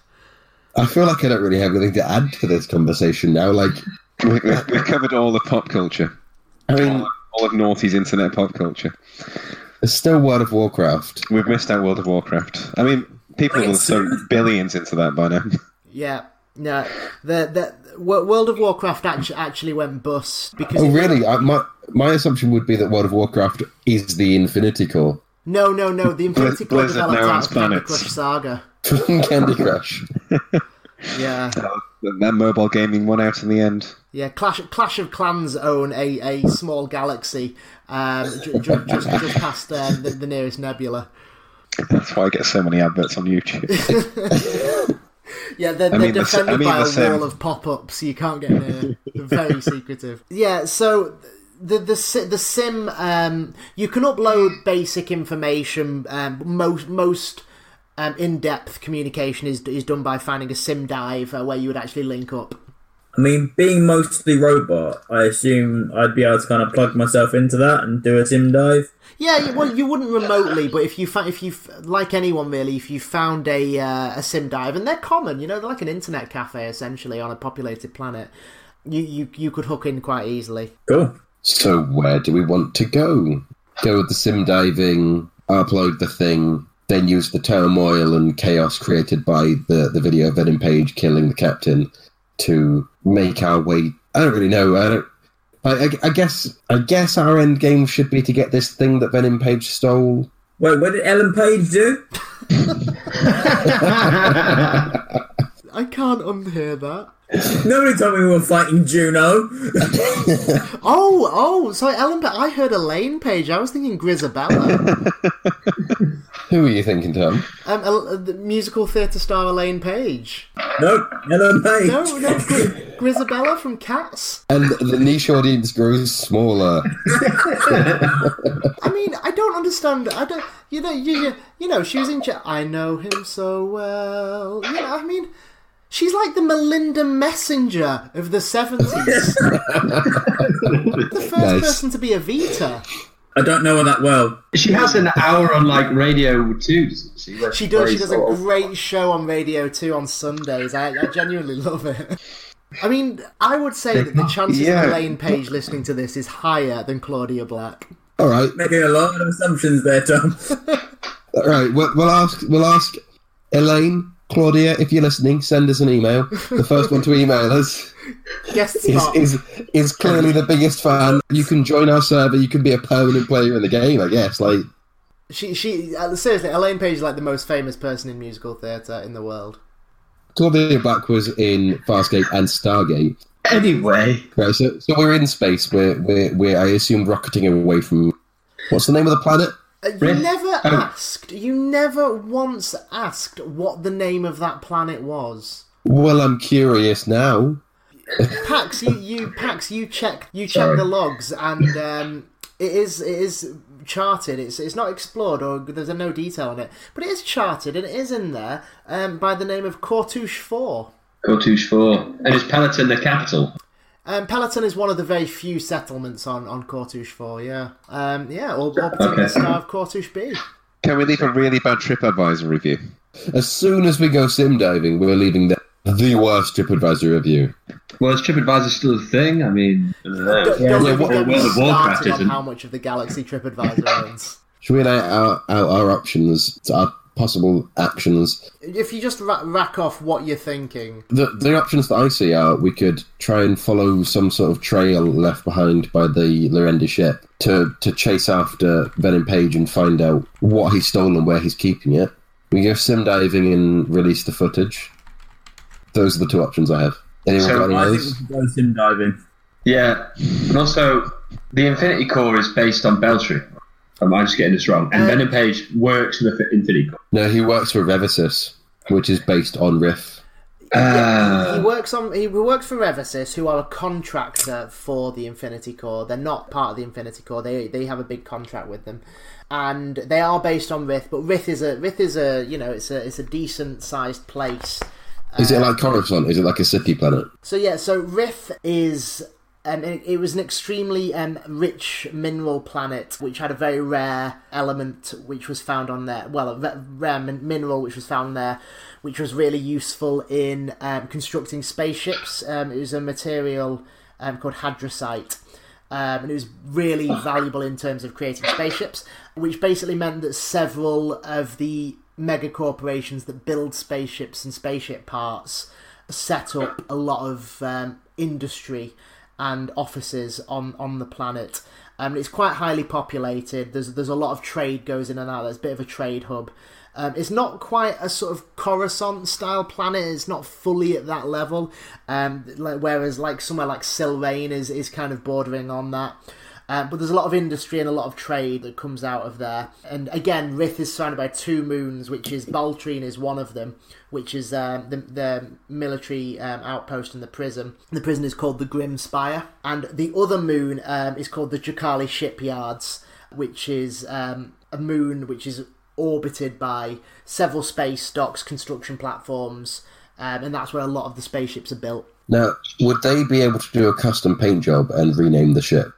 I feel like I don't really have anything to add to this conversation now. Like, We, we, we've covered all the pop culture. I mean, All, all of Naughty's internet pop culture. there's still World of Warcraft. We've missed out World of Warcraft. I mean, people will have thrown billions into that by now. Yeah, no, the the Wo- World of Warcraft actually actually went bust because Oh, it- really? I, my my assumption would be that World of Warcraft is the Infinity Core No, no, no. The Infinity Core Blizzard developed now out owns of Candy planets. Crush Saga. from Candy Crush. Yeah, That mobile gaming won out in the end. yeah. Clash Clash of Clans own a, a small galaxy, um, ju- ju- just just past um, the, the nearest nebula. That's why I get so many adverts on YouTube. Yeah, they're, I they're mean, the s- defended I mean, by the a sim. wall of pop-ups. You can't get near. They're very secretive. Yeah, so the the si- the sim, um, you can upload basic information. Um, most most um, in-depth communication is is done by finding a sim dive uh, where you would actually link up. I mean, being mostly robot, I assume I'd be able to kind of plug myself into that and do a sim dive. Yeah, you- well, you wouldn't remotely, but if you fa- if you like anyone really, if you found a uh, a sim dive, and they're common, you know, they're like an internet cafe essentially on a populated planet, you you you could hook in quite easily. Cool. So where do we want to go? Go with the sim diving, upload the thing, then use the turmoil and chaos created by the, the video of Venom Page killing the captain to make our way. I don't really know. I don't. I, I, I guess. I guess our end game should be to get this thing that Venom Page stole. Wait, what did Ellen Page do? I can't unhear that. Nobody told me we were fighting Juno. Oh, oh, sorry, Ellen. I heard Elaine Page. I was thinking Grisabella. Who are you thinking, Tom? um, El- the musical theatre star Elaine Page. No, Ellen Page. No, no, Gri- Grisabella from Cats. And the niche audience grows smaller. I mean, I don't understand. I don't. You know, you you, you know, she was in. Ch- I know him so well. You know, I mean. She's like the Melinda Messenger of the seventies. The first Nice. person to be a Vita. I don't know her that well. She has an hour on like Radio Two, doesn't she? Where She does. She plays does a sort of- great show on Radio two on Sundays. I, I genuinely love it. I mean, I would say that the chances Yeah. of Elaine Page listening to this is higher than Claudia Black. All right, Making a lot of assumptions there, Tom. all right. We'll, we'll ask. We'll ask Elaine, Claudia, if you're listening, send us an email. The first one to email us Guest is, spot. is is clearly the biggest fan. You can join our server. You can be a permanent player in the game. I guess. Like, She, she, uh, seriously, Elaine Page is like the most famous person in musical theatre in the world. Claudia Black was in Farscape and Stargate. Anyway, Right. So, so we're in space. We're we're, we're I assume rocketing away from. What's the name of the planet? Uh, you Riff- never oh. asked, you never once asked what the name of that planet was. Well, I'm curious now. Pax, you, you Pax, you check, you check Sorry. the logs, and um, it is it is charted. It's it's not explored, or there's no detail on it, but it is charted, and it is in there um, by the name of Cortouche Four. Cortouche Four, and is Peloton the capital? Um, Peloton is one of the very few settlements on, on Cortouche Four. Yeah, um, yeah, or, or particularly Okay. the star of Cortouche B. Can we leave a really bad TripAdvisor review? As soon as we go sim diving, we're leaving the the worst TripAdvisor review. Well, is TripAdvisor still a thing? I mean, I don't know. Don't, don't yeah, even what- get me World of Warcraft started on isn't. how much of the Galaxy TripAdvisor owns. Should we lay out, out our options, our possible actions? If you just ra- rack off what you're thinking, The the options that I see are we could try and follow some sort of trail left behind by the Lorendi ship to, to chase after Venom Page and find out what he's stolen and where he's keeping it. We go sim diving and release the footage. Those are the two options I have. Anyone So got any I of think we those? should go sim diving. Yeah, and also the Infinity Core is based on Beltry. Am I just getting this wrong? And Uh, Venom Page works in the Infinity Core. No, he works for Revisys, which is based on Riff. Ah. he works on he works for Revisys, who are a contractor for the Infinity Core. They're not part of the Infinity Core. They they have a big contract with them, and they are based on Rith. But Rith is a Rith is a you know it's a it's a decent sized place. Is it like Coruscant? Is it like a city planet? So yeah, so Rith is um, it, it was an extremely um, rich mineral planet, which had a very rare element which was found on there. Well, a ra- rare min- mineral which was found there, which was really useful in um, constructing spaceships. Um, it was a material um, called hadrosite. Um, and it was really valuable in terms of creating spaceships, which basically meant that several of the mega corporations that build spaceships and spaceship parts set up a lot of um, industry and offices on, on the planet. Um, it's quite highly populated. There's there's a lot of trade goes in and out. There's a bit of a trade hub. Um, it's not quite a sort of Coruscant style planet. It's not fully at that level. Um, like, whereas like somewhere like Sylvain is is kind of bordering on that. Um, but there's a lot of industry and a lot of trade that comes out of there. And again, Rith is surrounded by two moons, which is Baltrine is one of them, which is um, the, the military um, outpost and the prison. The prison is called the Grim Spire. And the other moon um, is called the Jakali Shipyards, which is um, a moon which is orbited by several space docks, construction platforms, um, and that's where a lot of the spaceships are built. Now, would they be able to do a custom paint job and rename the ship?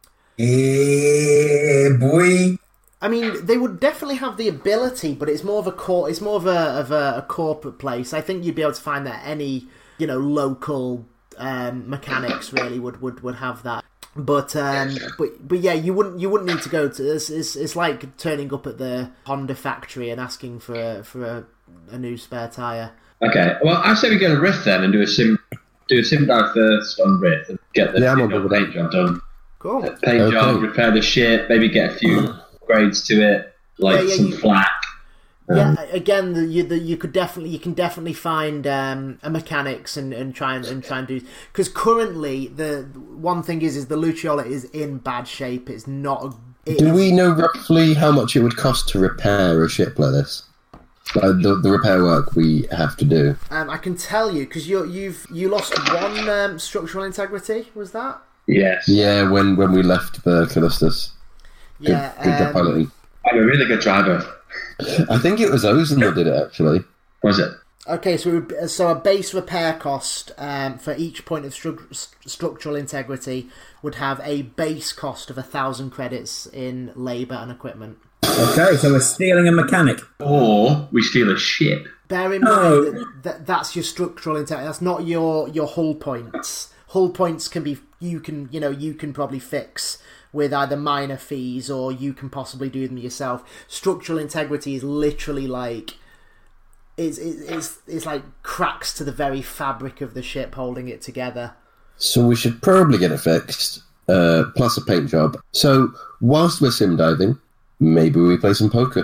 Yeah, boy. I mean, they would definitely have the ability, but it's more of a cor- It's more of a of a, a corporate place. I think you'd be able to find that any you know local um, mechanics really would, would, would have that. But um, but but yeah, you wouldn't you wouldn't need to go to. It's, it's it's like turning up at the Honda factory and asking for a, for a, a new spare tire. Okay, well, I say we go to Riff then and do a sim do a sim dive first on Riff and get the Yeah, I'm you on know, board with paint job done. Cool. Uh, paint Okay. job, repair the ship, maybe get a few grades to it, like Yeah, yeah, some you- flak. Yeah, Um, again, the, you the, you could definitely you can definitely find um, a mechanics and, and try and, and try and do because currently the one thing is is the Luciola is in bad shape. It's not. A, it Do is- we know roughly how much it would cost to repair a ship like this? Like the, the repair work we have to do. Um, I can tell you because you you've you lost one um, structural integrity. Was that? yes. Yeah, when, when we left the Callistus. Good, Yeah. good job um, piloting. I'm a really good driver. I think it was Ozen that did it, actually. Was it? Okay, so it would- so a base repair cost um, for each point of stru- st- structural integrity would have a base cost of a thousand credits in labour and equipment. Okay, so we're stealing a mechanic. Or we steal a ship. Bear in No. mind that, that that's your structural integrity. That's not your your hull points. Hull points can be you can you know you can probably fix with either minor fees or you can possibly do them yourself. Structural integrity is literally like it's it's it's, it's like cracks to the very fabric of the ship holding it together. So we should probably get it fixed, uh, plus a paint job. So whilst we're sim diving, maybe we play some poker.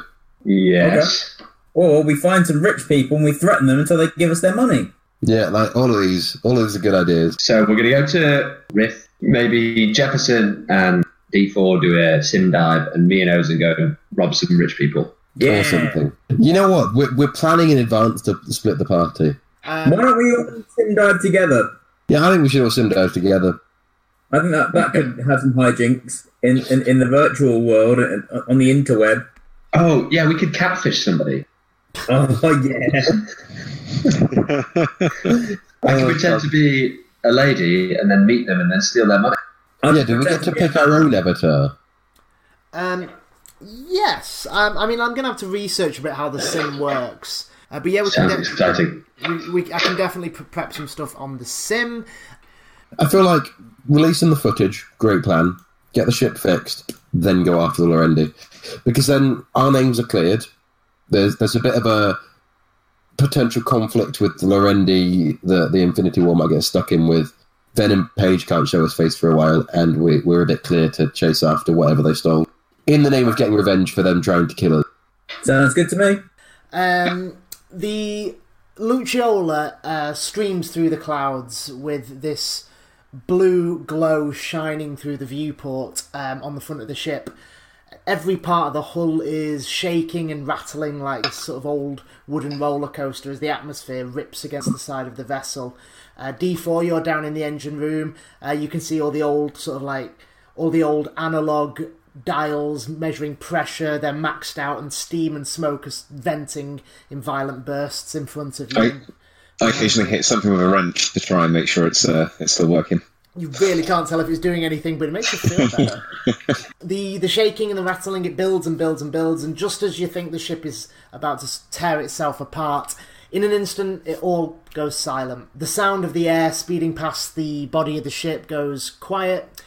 Yes. Or we find some rich people and we threaten them until they give us their money. Yeah, like all of these, all of these are good ideas. So we're going to go to Riff. Maybe Jefferson and D four do a sim dive, and me and Ozen go and rob some rich people. Yeah. Or something. You know what? We're, we're planning in advance to split the party. Um, Why don't we all sim dive together? Yeah, I think we should all sim dive together. I think that, that could have some hijinks in, in, in the virtual world, uh, on the interweb. Oh, yeah, we could catfish somebody. Oh, yeah. I could pretend to be a lady and then meet them and then steal their money. Yeah, do we get to pick our own avatar? Um, yes. Um, I mean, I'm going to have to research a bit how the sim works. Uh, but yeah, we can, Sounds de- exciting. we, we, I can definitely pre- prep some stuff on the sim. I feel like releasing the footage, great plan. Get the ship fixed, then go after the Lorendi. Because then our names are cleared. There's there's a bit of a potential conflict with the Lorendi, the, the Infinity War might get stuck in with. Venom Page can't show his face for a while, and we, we're a bit clear to chase after whatever they stole. In the name of getting revenge for them trying to kill us. Sounds good to me. Um, the Luciola uh, streams through the clouds with this blue glow shining through the viewport um, on the front of the ship. Every part of the hull is shaking and rattling like this sort of old wooden roller coaster as the atmosphere rips against the side of the vessel. Uh, D four, you're down in the engine room. Uh, you can see all the old sort of like all the old analog dials measuring pressure. They're maxed out, and steam and smoke is venting in violent bursts in front of you. I, I occasionally hit something with a wrench to try and make sure it's uh, it's still working. You really can't tell if it's doing anything, but it makes you feel better. the the shaking and the rattling, it builds and builds and builds, and just as you think the ship is about to tear itself apart, in an instant it all goes silent. The sound of the air speeding past the body of the ship goes quiet,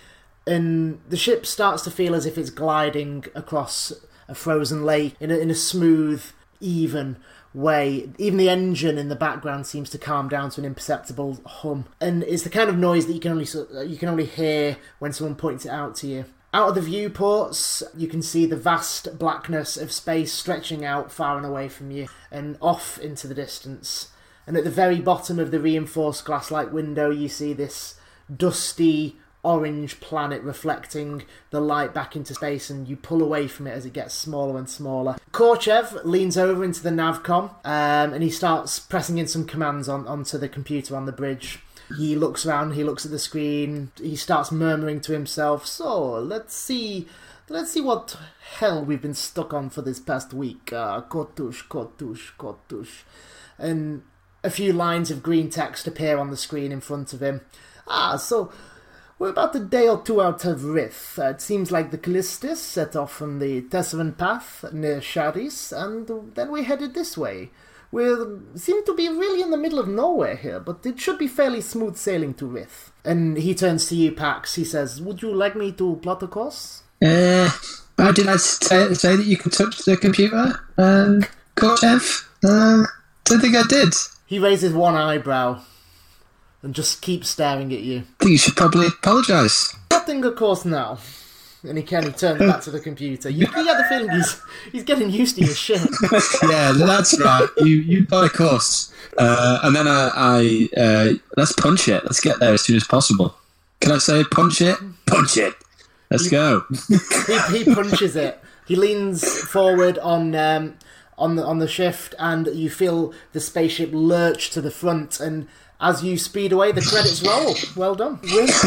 and the ship starts to feel as if it's gliding across a frozen lake in a, in a smooth, even way. Even the engine in the background seems to calm down to an imperceptible hum, and it's the kind of noise that you can only you can only hear when someone points it out to you. Out of the viewports, you can see the vast blackness of space stretching out far and away from you and off into the distance. And at the very bottom of the reinforced glass-like window, you see this dusty orange planet reflecting the light back into space, and you pull away from it as it gets smaller and smaller. Korchev leans over into the navcom um, and he starts pressing in some commands on, onto the computer on the bridge. He looks around, he looks at the screen, he starts murmuring to himself, so let's see let's see what hell we've been stuck on for this past week. Uh, Kotush, Kotush, Kotush. And a few lines of green text appear on the screen in front of him. Ah, so we're about a day or two out of Rith. Uh, it seems like the Callistus set off from the Tesseran Path near Shadis, and then we headed this way. We seem to be really in the middle of nowhere here, but it should be fairly smooth sailing to Rith. And he turns to you, Pax. He says, would you like me to plot a course? Uh, how did I say, say that you could touch the computer, um, Korchev? Uh, don't think I did. He raises one eyebrow and just keeps staring at you. I think you should probably apologise. Plotting a course now. And he kind of turns back to the computer. You, you get the feeling he's he's getting used to your shit. Yeah, that's right. You you buy a course, uh, and then I, I uh, let's punch it. Let's get there as soon as possible. Can I say punch it? Punch it. Let's he, go. he, he punches it. He leans forward on um, on the on the shift, and you feel the spaceship lurch to the front. And as you speed away, the credits roll. Well done.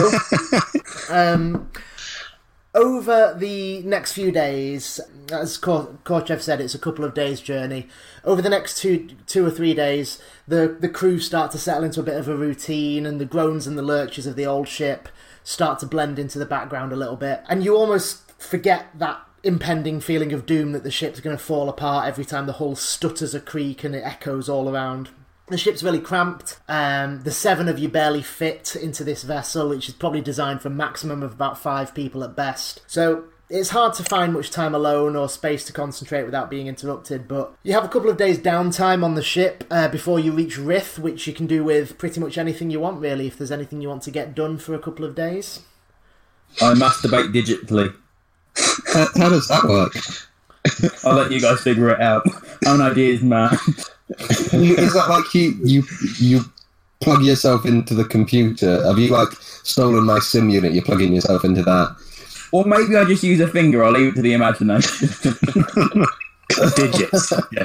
um. Over the next few days, as Kor- Korchev said, it's a couple of days' journey. Over the next two two or three days, the, the crew start to settle into a bit of a routine, and the groans and the lurches of the old ship start to blend into the background a little bit. And you almost forget that impending feeling of doom that the ship's going to fall apart every time the hull stutters a creak and it echoes all around. The ship's really cramped. Um, the seven of you barely fit into this vessel, which is probably designed for a maximum of about five people at best. So it's hard to find much time alone or space to concentrate without being interrupted, but you have a couple of days downtime on the ship uh, before you reach Rith, which you can do with pretty much anything you want, really, if there's anything you want to get done for a couple of days. I masturbate digitally. How, how does that work? I'll let you guys figure it out. Own ideas, man. Is that like you, you you plug yourself into the computer? Have you like stolen my sim unit? You're plugging yourself into that? Or maybe I just use a finger. I'll leave it to the imagination. Digits. Yeah.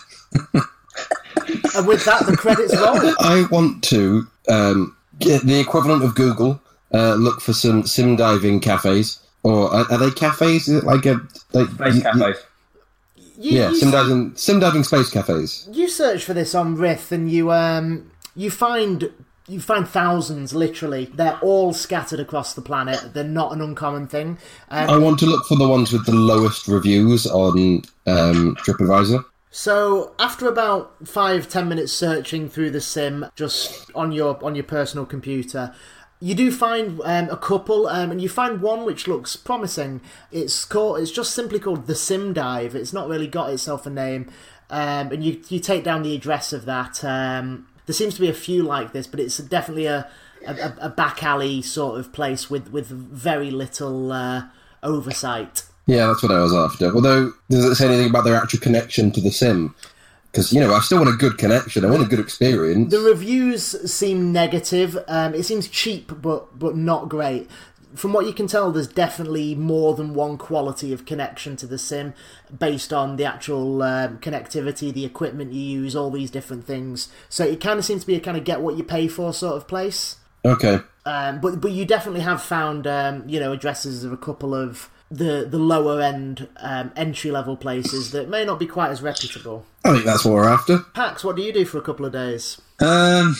And with that, the credits roll. I want to um, get the equivalent of Google. Uh, look for some sim diving cafes, or are, are they cafes? Is it like a like, Space cafes. You, yeah, you, sim diving, sim diving space cafes. You search for this on Rith, and you um you find you find thousands. Literally, they're all scattered across the planet. They're not an uncommon thing. Um, I want to look for the ones with the lowest reviews on um, TripAdvisor. So after about five ten minutes searching through the sim just on your on your personal computer, you do find um, a couple, um, and you find one which looks promising. It's called. It's just simply called the Sim Dive. It's not really got itself a name, um, and you you take down the address of that. Um, there seems to be a few like this, but it's definitely a a, a back alley sort of place with with very little uh, oversight. Yeah, that's what I was after. Although, does it say anything about their actual connection to the sim? Because, you know, I still want a good connection. I want a good experience. The reviews seem negative. Um, it seems cheap, but but not great. From what you can tell, there's definitely more than one quality of connection to the sim based on the actual um, connectivity, the equipment you use, all these different things. So it kind of seems to be a kind of get what you pay for sort of place. Okay. Um, but but you definitely have found, um, you know, addresses of a couple of the the lower end um, entry level places that may not be quite as reputable. I think that's what we're after. Pax, what do you do for a couple of days? Um,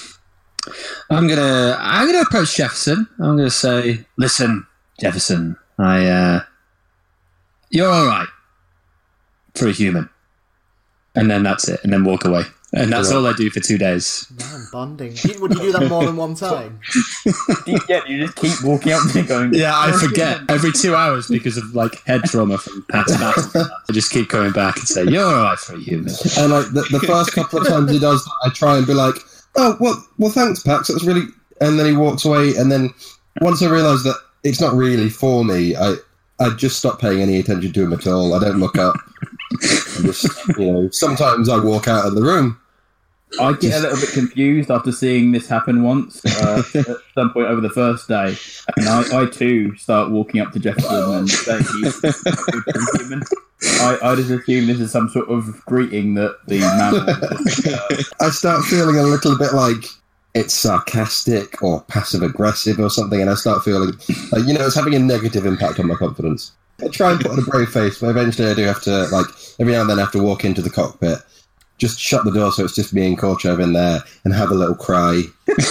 I'm gonna I'm gonna approach Jefferson. I'm gonna say, listen, Jefferson, I uh, you're all right for a human, and then that's it, and then walk away. And that's all I do for two days. Man, bonding. Would you do that more than one time? Yeah, you just keep walking up there going... Yeah, I forget every two hours because of, like, head trauma from past battles. I just keep going back and say, you're all right for a human. And, like, the, the first couple of times he does that, I try and be like, oh, well, well thanks, Pax, that's really... And then he walks away, and then once I realise that it's not really for me, I, I just stop paying any attention to him at all. I don't look up. I just, you know, sometimes I walk out of the room. I get a little bit confused after seeing this happen once uh, at some point over the first day, and I, I too start walking up to Jefferson and saying he's a human. I, I just assume this is some sort of greeting that the man. Uh, I start feeling a little bit like it's sarcastic or passive aggressive or something, and I start feeling like, you know, it's having a negative impact on my confidence. I try and put on a brave face, but eventually I do have to, like, every now and then I have to walk into the cockpit just shut the door so it's just me and Korchev in there and have a little cry.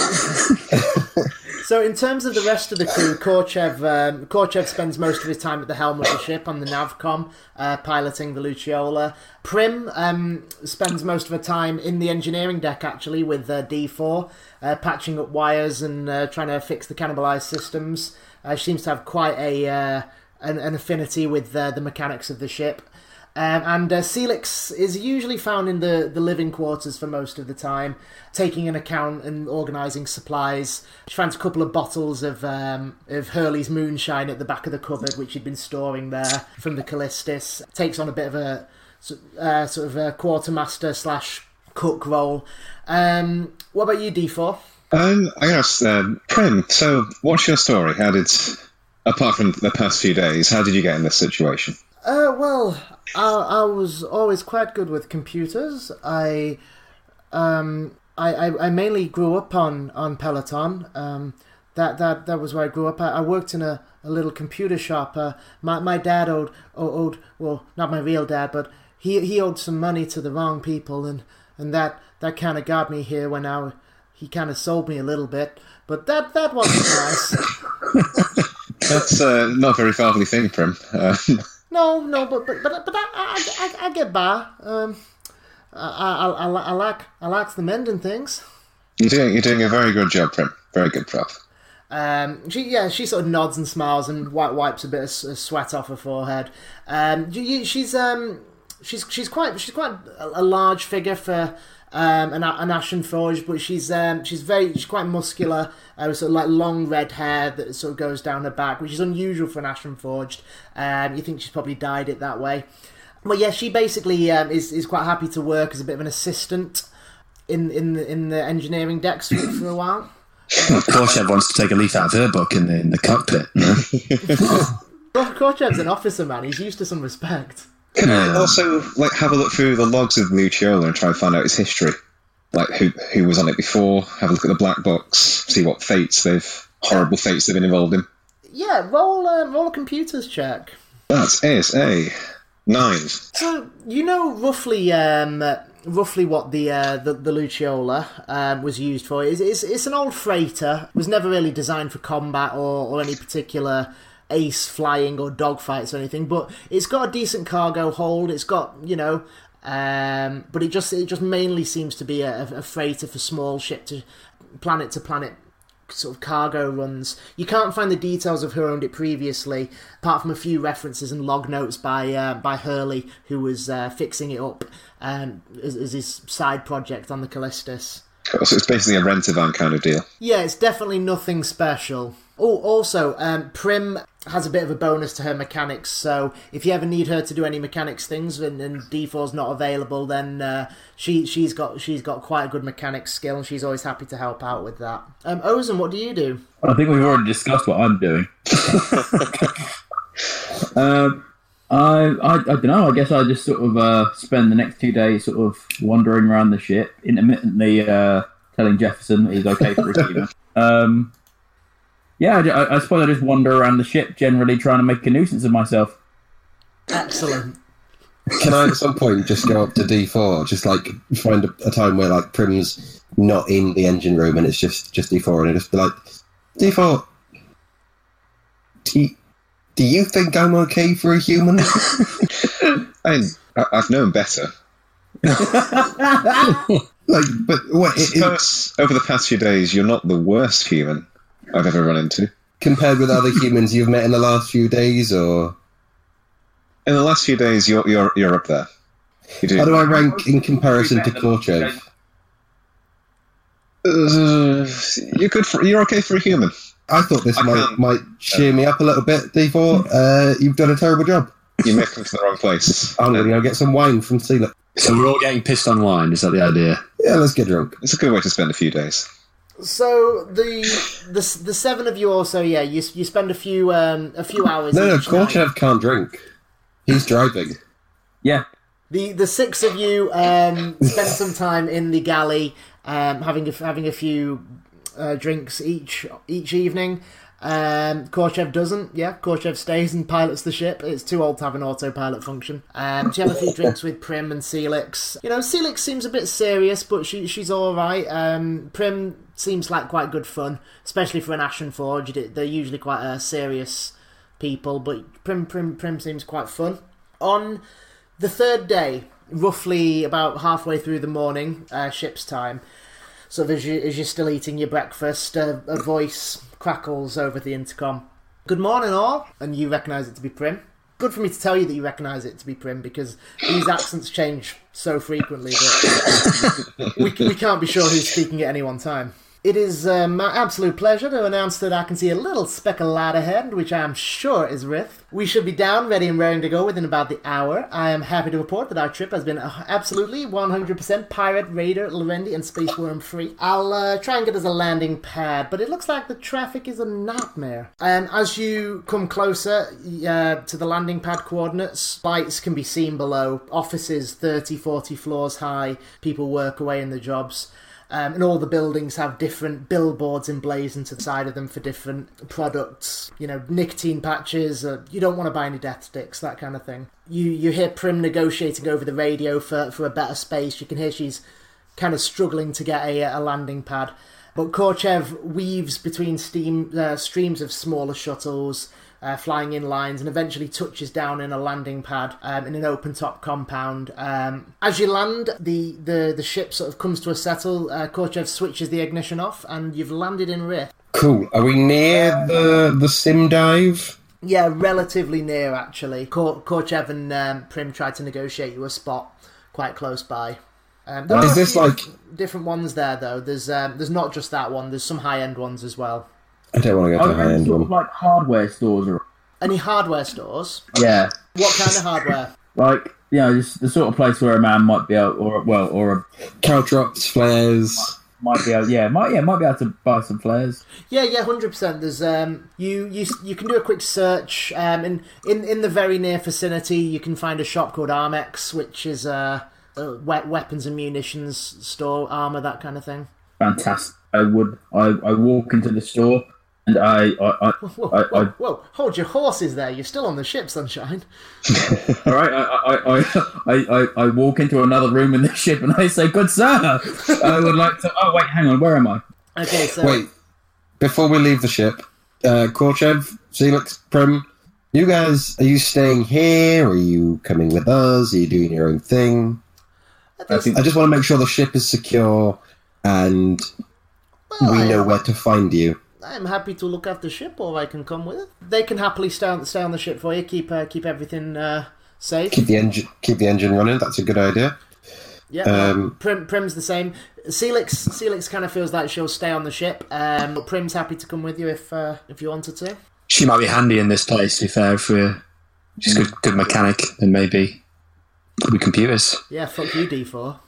So in terms of the rest of the crew, Korchev, um, Korchev spends most of his time at the helm of the ship on the Navcom, uh, piloting the Luciola. Prim um, spends most of her time in the engineering deck, actually, with uh, D four, uh, patching up wires and uh, trying to fix the cannibalized systems. Uh, she seems to have quite a uh, an, an affinity with uh, the mechanics of the ship. Um, and uh, Celix is usually found in the, the living quarters for most of the time, taking an account and organising supplies. She finds a couple of bottles of um, of Hurley's moonshine at the back of the cupboard, which she'd been storing there from the Callistis. Takes on a bit of a uh, sort of a quartermaster slash cook role. Um, what about you, D four? Um, I guess, um, Prim, so what's your story? How did, apart from the past few days, how did you get in this situation? Uh, well, I, I was always quite good with computers. I, um, I, I, I mainly grew up on, on Peloton. Um, that, that, that was where I grew up. I, I worked in a, a little computer shop. Uh, my, my dad owed, owed, well, not my real dad, but he, he owed some money to the wrong people, and, and that, that kind of got me here when I, he kind of sold me a little bit. But that, that wasn't nice. That's uh, not a very fatherly thing, Prim. Um, No, no, but but but, but I, I, I, I get by. Um, I, I, I, I like I like the mending things. you're doing you're doing a very good job, Prim. Very good job. Um, she yeah, she sort of nods and smiles and wipes a bit of sweat off her forehead. Um, she's um she's she's quite she's quite a large figure for um an, an Ashen Forge, but she's um she's very she's quite muscular. Uh, with sort of like long red hair that sort of goes down her back, which is unusual for an Ashen Forged. Um, you think she's probably dyed it that way. Well, yeah, she basically um, is is quite happy to work as a bit of an assistant in in the, in the engineering decks for, for a while. Korchev wants to take a leaf out of her book in the in the cockpit. No? Korchev's an officer, man. He's used to some respect. Can I also like have a look through the logs of Luciola and try and find out its history? Like who who was on it before? Have a look at the black box, see what fates they've horrible fates they've been involved in. Yeah, roll uh, roll a computers check. That is a nine. So you know roughly um, roughly what the uh, the, the Luciola um, was used for. It's, it's it's an old freighter. It was never really designed for combat or, or any particular ace flying or dogfights or anything. But it's got a decent cargo hold. It's got, you know. Um, but it just it just mainly seems to be a, a freighter for small ship to planet to planet sort of cargo runs. You can't find the details of who owned it previously, apart from a few references and log notes by uh, by Hurley, who was uh, fixing it up um, as, as his side project on the Callistis. So it's basically a rent-a-van kind of deal. Yeah, it's definitely nothing special. Oh, also, um, Prim has a bit of a bonus to her mechanics, so if you ever need her to do any mechanics things and, and D four's not available, then uh, she she's got she's got quite a good mechanics skill, and she's always happy to help out with that. Um, Ozen, what do you do? I think we've already discussed what I'm doing. um, I, I I don't know. I guess I just sort of uh, spend the next two days sort of wandering around the ship, intermittently uh, telling Jefferson that he's okay for a human. Um, yeah, I, I suppose I just wander around the ship, generally trying to make a nuisance of myself. Excellent. Can I at some point just go up to D four, just like find a, a time where like Prim's not in the engine room and it's just, just D four, and just be like, D four, do you, do you think I'm okay for a human? I, I've known better. Like, but what? I suppose over the past few days, you're not the worst human I've ever run into. Compared with other humans you've met in the last few days, or in the last few days, you're you're you're up there. You do. How do I rank in comparison to Korchev? Uh, you're good for. You're okay for a human. I thought this I might can't- might cheer me up a little bit, D four. Uh, you've done a terrible job. You may have come to the wrong place. I'm going to go get some wine from Sela. So we're all getting pissed on wine. Is that the idea? Yeah, let's get drunk. It's a good way to spend a few days. So the the the seven of you also, yeah, you you spend a few um a few hours. No, no, each night. Korchev can't drink. He's driving. Yeah. The the six of you um spend some time in the galley, um having a, having a few uh, drinks each each evening. Um, Korchev doesn't. Yeah, Korchev stays and pilots the ship. It's too old to have an autopilot function. Um, do you have a few drinks with Prim and Celix? You know, Celix seems a bit serious, but she she's all right. Um, Prim seems like quite good fun, especially for an Ashen Forge. They're usually quite uh, serious people, but Prim Prim Prim seems quite fun. On the third day, roughly about halfway through the morning, uh, ship's time. So as, you, as you're still eating your breakfast, uh, a voice crackles over the intercom. Good morning, all. And you recognise it to be Prim. Good for me to tell you that you recognise it to be Prim, because these accents change so frequently that we, we can't be sure who's speaking at any one time. It is uh, my absolute pleasure to announce that I can see a little speck of light ahead, which I am sure is Rith. We should be down, ready and raring to go within about the hour. I am happy to report that our trip has been absolutely one hundred percent Pirate, Raider, Lorendi and Space Worm free. I'll uh, try and get us a landing pad, but it looks like the traffic is a nightmare. And as you come closer uh, to the landing pad coordinates, lights can be seen below. Offices thirty, forty floors high, people work away in the jobs. Um, and all the buildings have different billboards emblazoned to the side of them for different products. You know, nicotine patches, uh, you don't want to buy any death sticks, that kind of thing. You you hear Prim negotiating over the radio for, for a better space. You can hear she's kind of struggling to get a, a landing pad. But Korchev weaves between steam uh, streams of smaller shuttles, Uh, flying in lines, and eventually touches down in a landing pad um, in an open-top compound. Um, as you land, the, the, the ship sort of comes to a settle. Uh, Korchev switches the ignition off, and you've landed in Rith. Cool. Are we near the the sim dive? Yeah, relatively near, actually. Kor- Korchev and um, Prim tried to negotiate you a spot quite close by. Um, there Is are a this few like... different ones there, though. There's um, there's not just that one. There's some high-end ones as well. I don't want to go to Are a there high-end sort one. of like hardware stores? Or... Any hardware stores? Yeah. What kind of hardware? Like, you know, just the sort of place where a man might be able, or well, or a Caltrops, flares... might be able, yeah, might yeah, might be able to buy some flares. Yeah, yeah, hundred percent. There's um, you you you can do a quick search. Um, in in in the very near vicinity, you can find a shop called Armex, which is uh, a we- weapons and munitions store, armor, that kind of thing. Fantastic. I would. I, I walk into the store. And I, I, I, Whoa, I, whoa, I whoa, hold your horses there. You're still on the ship, Sunshine. all right, I, I, I, I, I walk into another room in the ship and I say, "Good sir, I would like to." Oh wait, hang on, where am I? Okay, so Wait, before we leave the ship, uh, Korchev, Celix, Prim, you guys, are you staying here? Are you coming with us? Are you doing your own thing? I think I just want to make sure the ship is secure and well, we I- know where to find you. I'm happy to look after the ship, or I can come with it. They can happily stay on, stay on the ship for you. Keep uh, keep everything uh, safe. Keep the engine, keep the engine running. That's a good idea. Yeah, Um, Prim, Prim's the same. Celix, Celix kind of feels like she'll stay on the ship. Um, but Prim's happy to come with you if uh, if you wanted to. She might be handy in this place, to be fair, if we're she's a good, good mechanic, and maybe good computers. Yeah, fuck you, D four.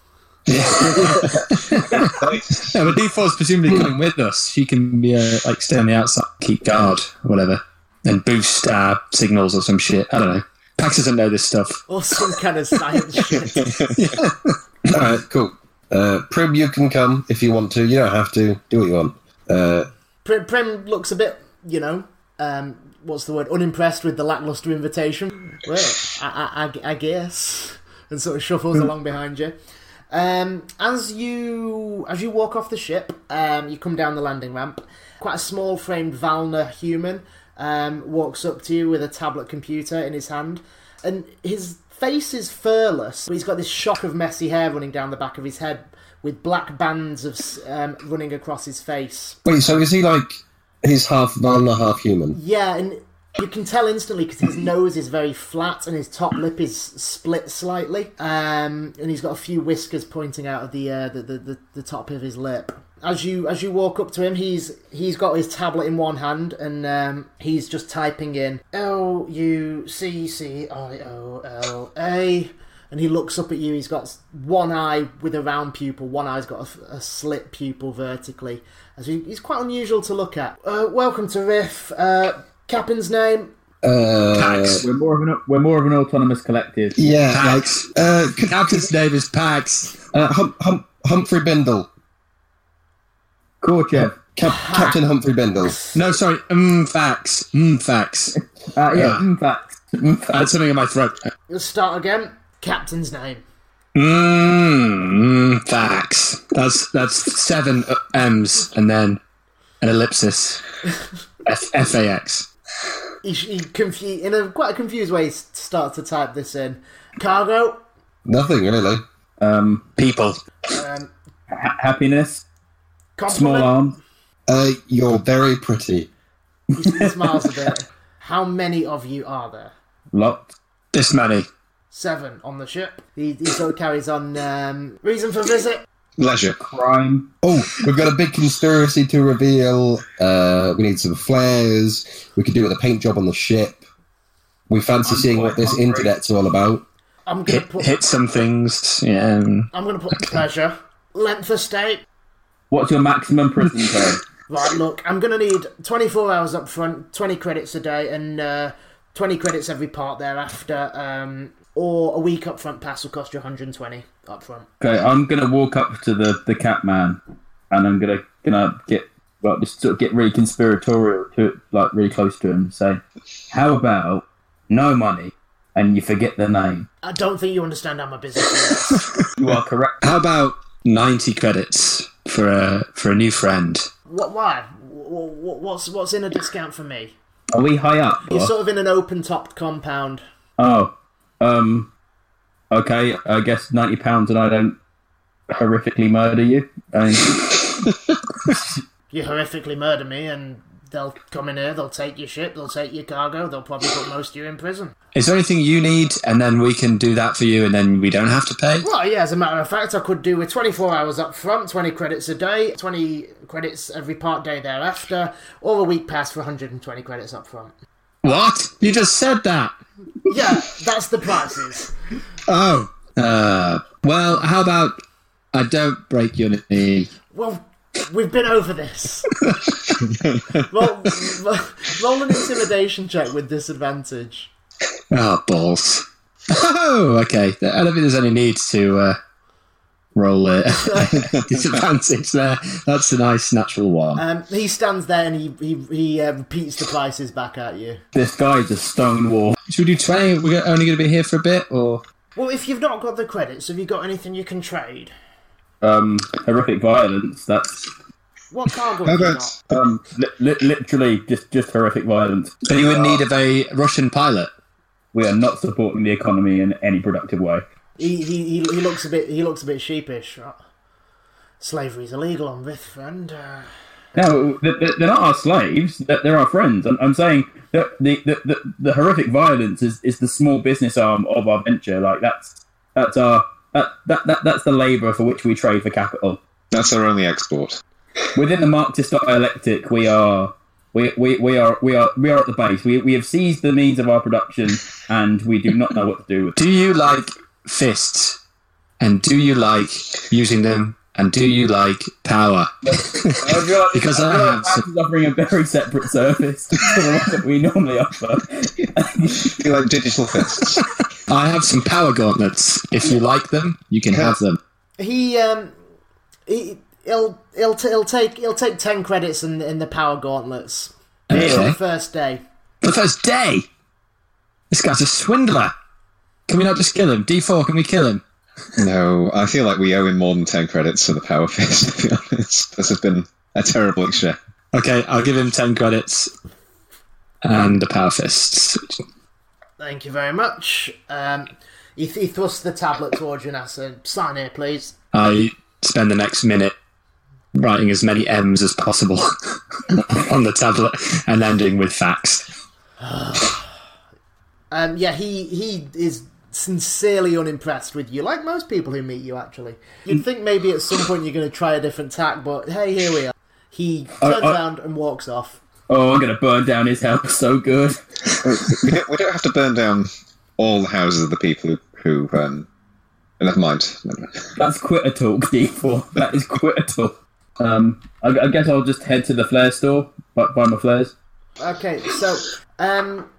No, but D four's presumably coming with us. She can be uh, like stay on the outside, keep guard, or whatever, and boost our signals or some shit. I don't know. Pax doesn't know this stuff. Or some kind of science shit. All right, cool. Uh, Prim, you can come if you want to. You don't have to. Do what you want. Uh, Prim, Prim looks a bit, you know, um, what's the word, unimpressed with the lackluster invitation. Well, I, I, I guess. And sort of shuffles along behind you. Um, as you as you walk off the ship, um, you come down the landing ramp. Quite a small framed Valna human um, walks up to you with a tablet computer in his hand, and his face is furless, but he's got this shock of messy hair running down the back of his head, with black bands of um, running across his face. wait, so is he like he's half Valna, half human? Yeah, and you can tell instantly because his nose is very flat and his top lip is split slightly, um, and he's got a few whiskers pointing out of the, uh, the, the, the the top of his lip. As you as you walk up to him, he's he's got his tablet in one hand and um, he's just typing in L U C C I O L A, and he looks up at you. He's got one eye with a round pupil, one eye's got a, a slit pupil vertically. As he, he's quite unusual to look at. Uh, welcome to Riff. Uh, Captain's name? Uh, Pax. We're more of an we're more of an autonomous collective. yeah, Pax. like uh, could, Captain's name is Pax. uh, hum, hum, Humphrey Bindle. Korchev. Cap- Captain Humphrey Bendel. No, sorry. Mm, facts. Mm, facts. Uh, yeah, Uh, in fact. In I fact. had something in my throat. Let's start again. Captain's name. Mm, mm, facts. That's that's seven M's and then an ellipsis. F- F A X. He, he confu- in a quite a confused way, he starts to type this in. Cargo. Nothing, really. Um, People. Um, ha- happiness. Small compliment. arms. Uh, you're very pretty. He, he smiles a bit. How many of you are there? Locked. This many. Seven on the ship. He, he sort of carries on. Um, reason for visit. Leisure. Crime. Oh, we've got a big conspiracy to reveal. Uh, we need some flares. We could do with a paint job on the ship. We fancy I'm seeing quite what this hungry. internet's all about. I'm gonna Hit, put. hit some things. Yeah. um, I'm gonna put pleasure. Length of stay. What's your maximum prison term? Right, look, I'm going to need twenty-four hours up front, twenty credits a day, and uh, twenty credits every part thereafter. Um, or a week up front pass will cost you one hundred twenty up front. Okay, I'm gonna walk up to the, the cat man, and I'm gonna gonna get well, just sort of get really conspiratorial to like really close to him and say, "How about no money and you forget the name?" I don't think you understand how my business works. You are correct. How about ninety credits for a for a new friend? What? Why? Wh- wh- What's what's in a discount for me? Are we high up? You're or- sort of in an open-topped compound. Oh, um, okay. I guess ninety pounds, and I don't horrifically murder you. I mean, You horrifically murder me, and they'll come in here, they'll take your ship, they'll take your cargo, they'll probably put most of you in prison. Is there anything you need, and then we can do that for you, and then we don't have to pay? Well, yeah, as a matter of fact, I could do with twenty-four hours up front, twenty credits a day, twenty credits every part day thereafter, or a week pass for one hundred twenty credits up front. What? You just said that. Yeah, that's the prices. Oh. Uh. Well, how about I don't break your knee? Well, we've been over this. roll, roll an intimidation check with disadvantage. Oh, balls. Oh, okay. I don't think there's any need to uh, roll a disadvantage there. That's a nice natural one. Um, he stands there and he he, he uh, repeats the prices back at you. this guy's a stone wall. Should we do twenty? We're only going to be here for a bit, or...? Well, if you've not got the credits, have you got anything you can trade? Um, horrific violence. That's What cargo How have you about- got? um, li- li- literally just just horrific violence. But you would need a very Russian pilot. We are not supporting the economy in any productive way. He, he he he looks a bit he looks a bit sheepish. Uh, Slavery's illegal on Rith, friend. Uh, No, they're they're not our slaves. They're they're our friends. I'm, I'm saying that the, the, the, the horrific violence is, is the small business arm of our venture. Like that's that's our that, that, that that's the labour for which we trade for capital. That's our only export. Within the Marxist dialectic, we are we, we, we are we are we are at the base. We we have seized the means of our production, and we do not know what to do with it. Do you like fists? And do you like using them? And do you like power? Because I have Max is offering a very separate service to the one that we normally offer. You like digital fists? I have some power gauntlets. If you like them, you can have them. he um he he'll he'll t- he'll take he'll take ten credits in in the power gauntlets for the Okay. first day. The first day. This guy's a swindler. Can we not just kill him? D four, can we kill him? No, I feel like we owe him more than ten credits for the power fist, to be honest. This has been a terrible exchange. Okay, I'll give him ten credits. And the power fists. Thank you very much. Um, he, he thrusts the tablet towards you and asks, uh, "Sign here, please." I spend the next minute writing as many M's as possible on the tablet and ending with facts. Um, yeah, he he is sincerely unimpressed with you, like most people who meet you. Actually, you'd think maybe at some point you're going to try a different tack, but hey, here we are. He turns uh, around and walks off. Oh, I'm going to burn down his house so good. We don't, we don't have to burn down all the houses of the people who... who um, never mind. Never mind. That's quitter talk, D four. That is quitter talk. Um, I, I guess I'll just head to the flare store, buy, buy my flares. Okay, so um,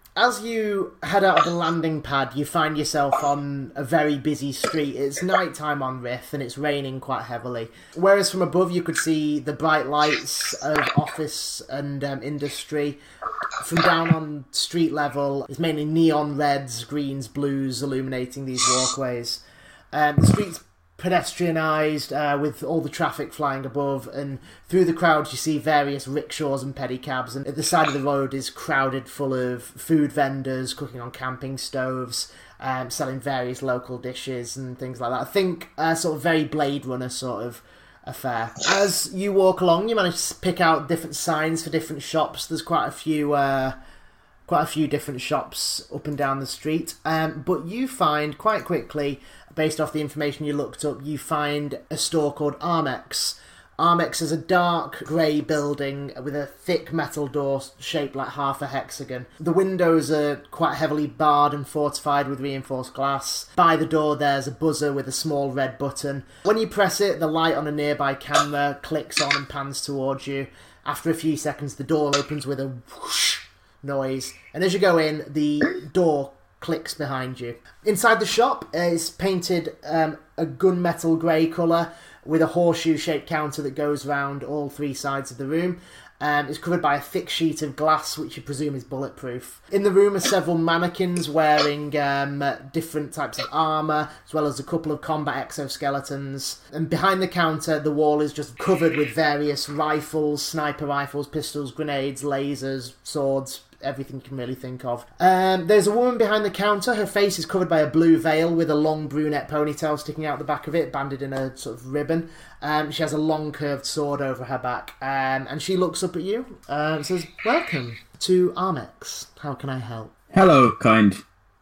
As you head out of the landing pad, you find yourself on a very busy street. It's night time on Rith, and it's raining quite heavily. Whereas from above, you could see the bright lights of office and um, industry. From down on street level, it's mainly neon reds, greens, blues illuminating these walkways. Um, the street's pedestrianised, uh, with all the traffic flying above, and through the crowds you see various rickshaws and pedicabs, and at the side of the road is crowded full of food vendors cooking on camping stoves, um, selling various local dishes and things like that. I think uh, sort of very Blade Runner sort of affair. As you walk along, you manage to pick out different signs for different shops. There's quite a few uh, quite a few different shops up and down the street, um, but you find quite quickly, based off the information you looked up, you find a store called Armex. Armex is a dark grey building with a thick metal door shaped like half a hexagon. The windows are quite heavily barred and fortified with reinforced glass. By the door there's a buzzer with a small red button. When you press it, the light on a nearby camera clicks on and pans towards you. After a few seconds, the door opens with a whoosh noise, and as you go in, the door clicks behind you. Inside the shop uh, is painted um, a gunmetal grey colour with a horseshoe-shaped counter that goes round all three sides of the room. Um, it's covered by a thick sheet of glass, which you presume is bulletproof. In the room are several mannequins wearing um, different types of armour, as well as a couple of combat exoskeletons. And behind the counter, the wall is just covered with various rifles, sniper rifles, pistols, grenades, lasers, swords, everything you can really think of. Um, there's a woman behind the counter. Her face is covered by a blue veil with a long brunette ponytail sticking out the back of it, banded in a sort of ribbon. Um, she has a long curved sword over her back, um, and she looks up at you uh, and says, "Welcome to Armex. How can I help?" Hello, kind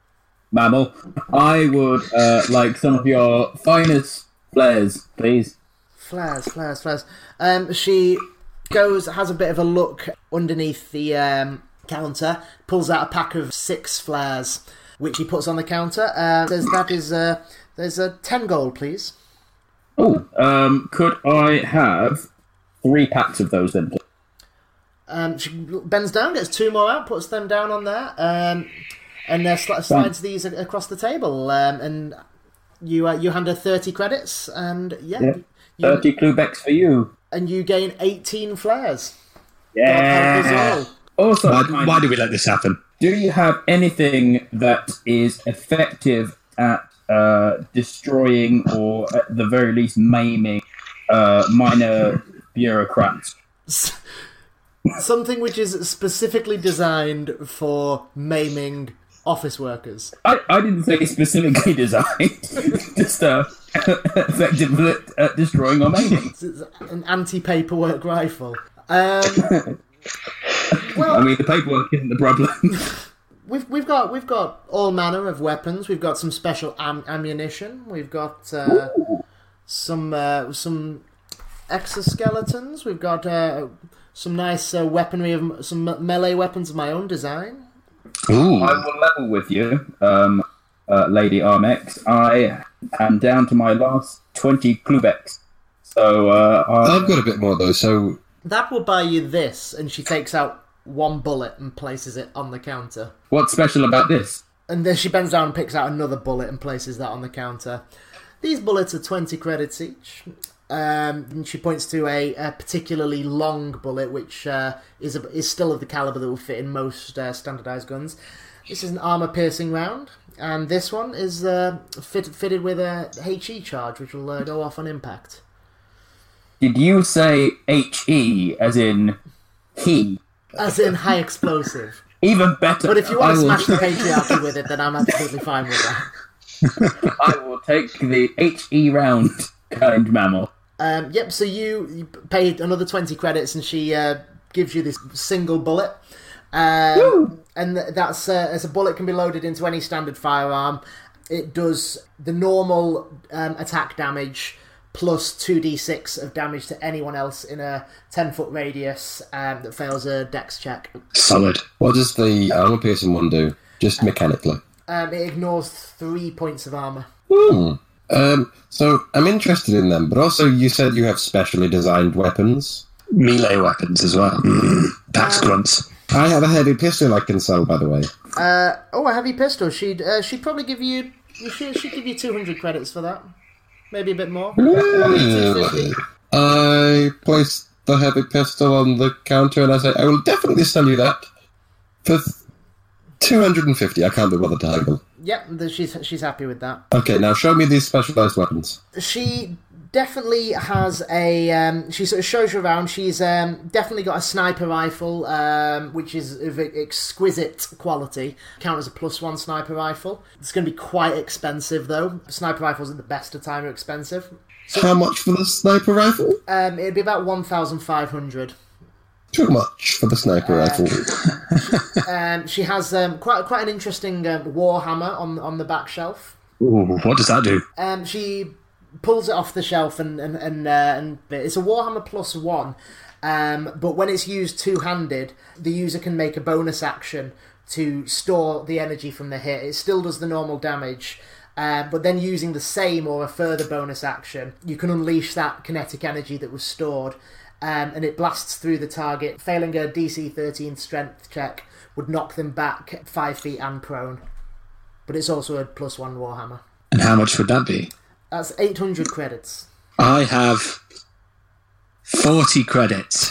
mammal. I would uh, like some of your finest flares, please. Flares, flares, flares. Um, she goes, has a bit of a look underneath the um, counter, pulls out a pack of six flares, which he puts on the counter. Uh, says, "That is, uh, there's a ten gold, please." Oh, um, could I have three packs of those then, please? Um, she bends down, gets two more out, puts them down on there, um, and uh, sl- slides these a- across the table. Um, and you uh, you hand her thirty credits, and yeah, Yeah. you, thirty Clubex for you. and you gain eighteen flares. Yeah. God help us all. Also, Why, kind why did we let this happen? do you have anything that is effective at uh, destroying or at the very least maiming uh, minor bureaucrats? Something which is specifically designed for maiming office workers. I, I didn't say specifically designed, just uh, effective at uh, destroying or maiming. It's an anti-paperwork rifle. Um, well, I mean, the paperwork isn't the problem. We've we've got we've got all manner of weapons. We've got some special am- ammunition. We've got uh, some uh, some exoskeletons. We've got uh, some nice uh, weaponry of some melee weapons of my own design. Ooh. I will level with you, um, uh, Lady Armex. I am down to my last twenty Clubex. So uh, I... I've got a bit more though, so That will buy you this, and she takes out one bullet and places it on the counter. What's special about this? And then she bends down and picks out another bullet and places that on the counter. These bullets are twenty credits each. Um, and she points to a, a particularly long bullet, which uh, is a, is still of the caliber that will fit in most uh, standardised guns. This is an armour-piercing round, and this one is uh, fit, fitted with a H E charge, which will uh, go off on impact. Did you say H E as in he? As in high explosive. Even better. But if you want to I will- smash the patriarchy with it, then I'm absolutely fine with that. I will take the H E round, kind mammal. Um, yep, so you, you pay another twenty credits and she uh, gives you this single bullet. Um, and th- that's uh, as a bullet can be loaded into any standard firearm. It does the normal um, attack damage plus two d six of damage to anyone else in a ten foot radius um, that fails a dex check. Solid. what does the armor piercing one do? Just mechanically. Um, it ignores three points of armour. Hmm. Um, so I'm interested in them, but also you said you have specially designed weapons. Melee weapons as well. Mm, Pax grunts. I have a heavy pistol I can sell, by the way. Uh, oh, a heavy pistol. She'd uh, she'd probably give you. She'd, she'd give you two hundred credits for that. Maybe a bit more. Maybe two fifty. I place the heavy pistol on the counter and I say, I will definitely sell you that for two hundred fifty. I can't be bothered to haggle. Yep, th- she's she's happy with that. Okay, now show me these specialised weapons. She definitely has a. Um, she sort of shows you around. She's um, definitely got a sniper rifle, um, which is of exquisite quality. Count as a plus one sniper rifle. It's going to be quite expensive though. Sniper rifles at the best of time are expensive. So, How much for the sniper rifle? Um, it'd be about one thousand five hundred. Too much for the sniper Um, rifle. Um, she has um, quite quite an interesting um, war hammer on on the back shelf. Ooh, what does that do? Um, she pulls it off the shelf and and and, uh, and it's a Warhammer plus one. Um, but when it's used two-handed, the user can make a bonus action to store the energy from the hit. It still does the normal damage, uh, but then using the same or a further bonus action, you can unleash that kinetic energy that was stored, um, and it blasts through the target. Failing a D C thirteen strength check would knock them back five feet and prone. But it's also a plus one Warhammer. And how much would that be? That's eight hundred credits. I have forty credits.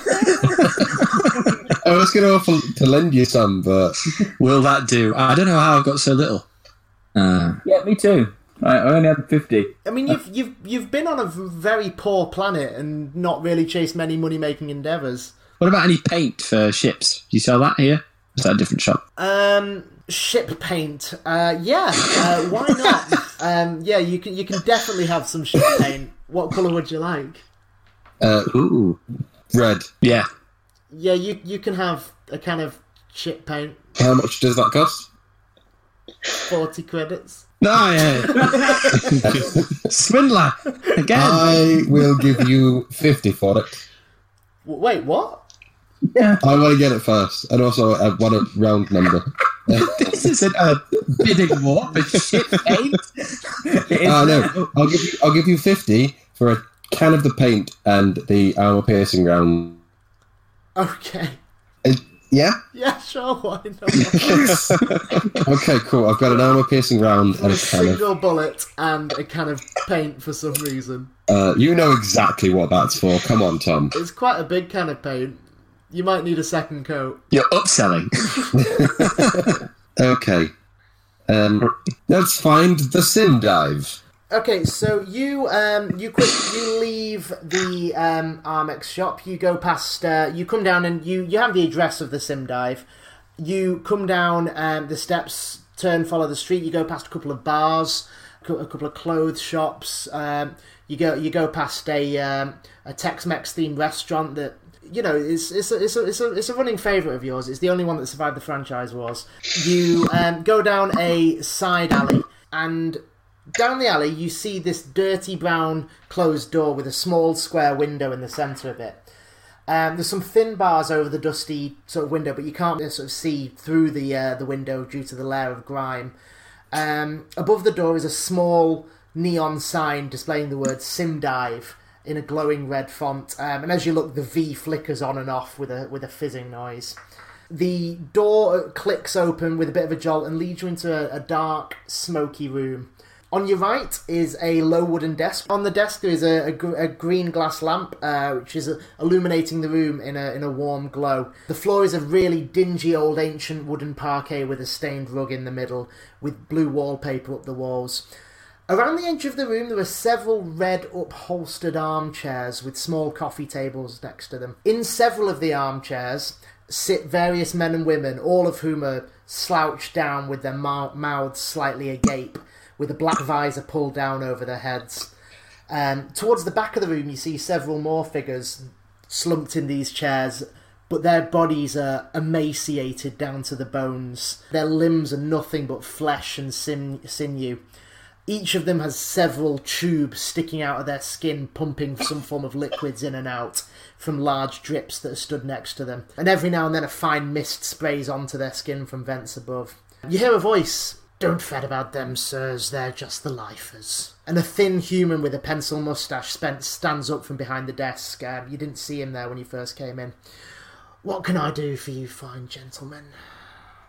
I was going to offer to lend you some, but Will that do? I don't know how I've got so little. Uh, Yeah, me too. I, I only had fifty. I mean, you've you've you've been on a very poor planet and not really chased many money-making endeavours. what about any paint for ships? Do you sell that here? Is that a different shop? Um, ship paint. Uh, yeah. Uh, why not? um, yeah, you can you can definitely have some ship paint. What colour would you like? uh, Ooh. red. Yeah. Yeah, you you can have a kind of ship paint. How much does that cost? Forty credits. No, yeah. Swindler. Again. I will give you fifty for it. W- Wait, what? I want to get it first, and also I want a round number. This isn't a bidding war for ship paint. Ah, no, I'll give you. I'll give you fifty for a can of the paint and the armor piercing round. Okay. Uh, yeah. Yeah, sure. Why not? Okay, cool. I've got an armor piercing round For and a a can of. single bullet and a can of paint for some reason. Uh, you know exactly what that's for. Come on, Tom. It's quite a big can of paint. You might need a second coat. You're upselling. Okay. Um, let's find the sim dive. Okay, so you um you quick you leave the um Armex shop. You go past. Uh, you come down and you you have the address of the sim dive. You come down um, the steps, turn, follow the street. You go past a couple of bars, a couple of clothes shops. Um, you go you go past a um, a Tex-Mex themed restaurant that. You know, it's it's a, it's a, it's a, it's a running favourite of yours. It's the only one that survived the franchise wars. You um, go down a side alley, and down the alley you see this dirty brown closed door with a small square window in the centre of it. Um, there's some thin bars over the dusty sort of window, but you can't sort of see through the uh, the window due to the layer of grime. Um, above the door is a small neon sign displaying the word Sim Dive in a glowing red font, um, and as you look, the V flickers on and off with a with a fizzing noise. The door clicks open with a bit of a jolt and leads you into a, a dark, smoky room. On your right is a low wooden desk. On the desk there is a, a, gr- a green glass lamp, uh, which is uh, illuminating the room in a in a warm glow. The floor is a really dingy old ancient wooden parquet with a stained rug in the middle, with blue wallpaper up the walls. Around the edge of the room there are several red upholstered armchairs with small coffee tables next to them. In several of the armchairs sit various men and women, all of whom are slouched down with their mou- mouths slightly agape, with a black visor pulled down over their heads. Um, towards the back of the room you see several more figures slumped in these chairs, but their bodies are emaciated down to the bones. Their limbs are nothing but flesh and sin- sinew. Each of them has several tubes sticking out of their skin, pumping some form of liquids in and out from large drips that are stood next to them. And every now and then a fine mist sprays onto their skin from vents above. You hear a voice. "Don't fret about them, sirs, they're just the lifers." And a thin human with a pencil moustache stands up from behind the desk. Um, you didn't see him there when you first came in. "What can I do for you fine gentlemen?"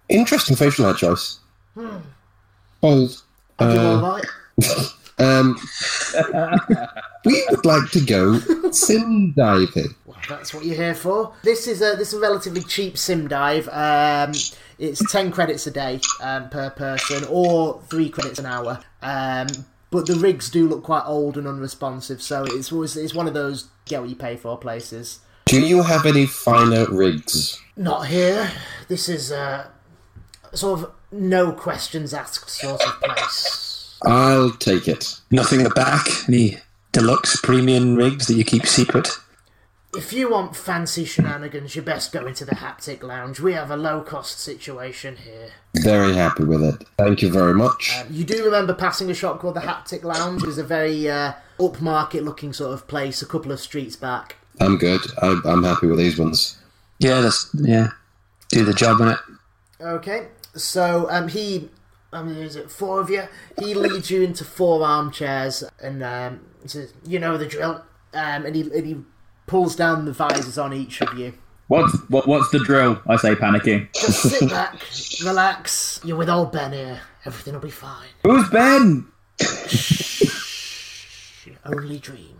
Interesting facial hair choice. Bold. Are you Uh, all right? um, we would like to go sim diving. Well, that's what you're here for. This is a this is a relatively cheap sim dive. Um, it's ten credits a day um, per person, or three credits an hour. Um, but the rigs do look quite old and unresponsive, so it's always it's one of those get what you pay for places. Do you have any finer rigs? Not here. This is a sort of no questions asked sort of place. I'll take it. Nothing at the back? Any deluxe premium rigs that you keep secret? If you want fancy shenanigans, you best go into the Haptic Lounge. We have a low-cost situation here. Very happy with it. Thank you very much. Um, you do remember passing a shop called the Haptic Lounge? It was a very uh, upmarket-looking sort of place a couple of streets back. I'm good. I, I'm happy with these ones. Yeah, that's yeah. Do the job on it. Okay, so um, he, I mean, is it four of you? He leads you into four armchairs and um, says, "You know the drill." Um, and he and he pulls down the visors on each of you. What's what, what's the drill? I say, panicking. Just sit back, relax. You're with old Ben here. Everything will be fine. Who's Ben? Only dreams.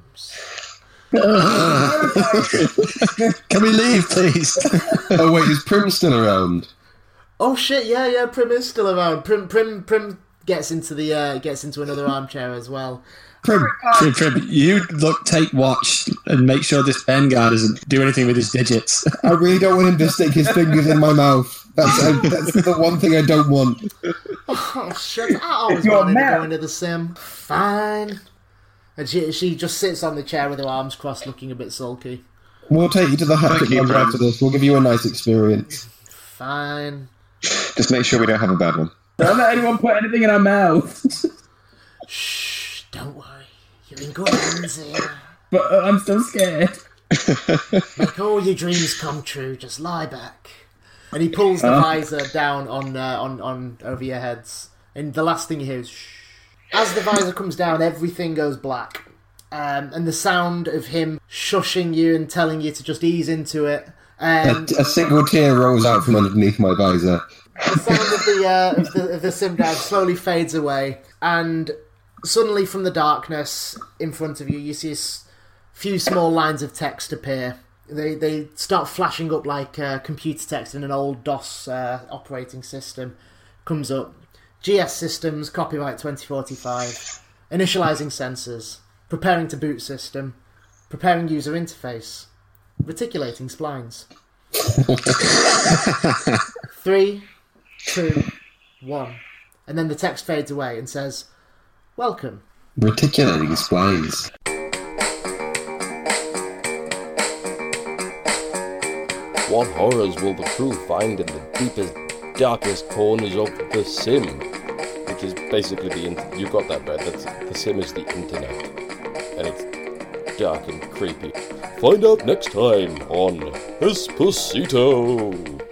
Can we leave, please? Oh wait, is Prim still around? Oh shit! Yeah, yeah. Prim is still around. Prim, Prim, Prim gets into the uh, gets into another armchair as well. Prim, Prim, Prim, you look, take watch and make sure this Ben guy doesn't do anything with his digits. I really don't want him to stick his fingers in my mouth. That's I, that's the one thing I don't want. Oh shit! I always You're wanted to mad. go into the sim. Fine. And she she just sits on the chair with her arms crossed, looking a bit sulky. We'll take you to the Thank Haptic you, Lounge Prim. after this. We'll give you a nice experience. Fine. Just make sure we don't have a bad one. Don't let anyone put anything in our mouth. Shh! Don't worry. You're in good hands here. But uh, I'm still scared. Make all your dreams come true. Just lie back. And he pulls the Oh. visor down on uh, on on over your heads. And the last thing you hear is shh. As the visor comes down, everything goes black. Um, and the sound of him shushing you and telling you to just ease into it. A, Um, a single tear rolls out from underneath my visor. the sound of the, uh, of the of the sim dive slowly fades away, and suddenly from the darkness in front of you, you see a s- few small lines of text appear. They they start flashing up like uh, computer text in an old DOS uh, operating system. Comes up. G S Systems, copyright twenty forty-five. Initializing sensors. Preparing to boot system. Preparing user interface. Reticulating splines. Three, two, one. And then the text fades away and says, "Welcome." Reticulating splines. What horrors will the crew find in the deepest, darkest corners of the sim? Which is basically the internet. You got that right. That's, the sim is the internet. And it's dark and creepy. Find out next time on Esposito.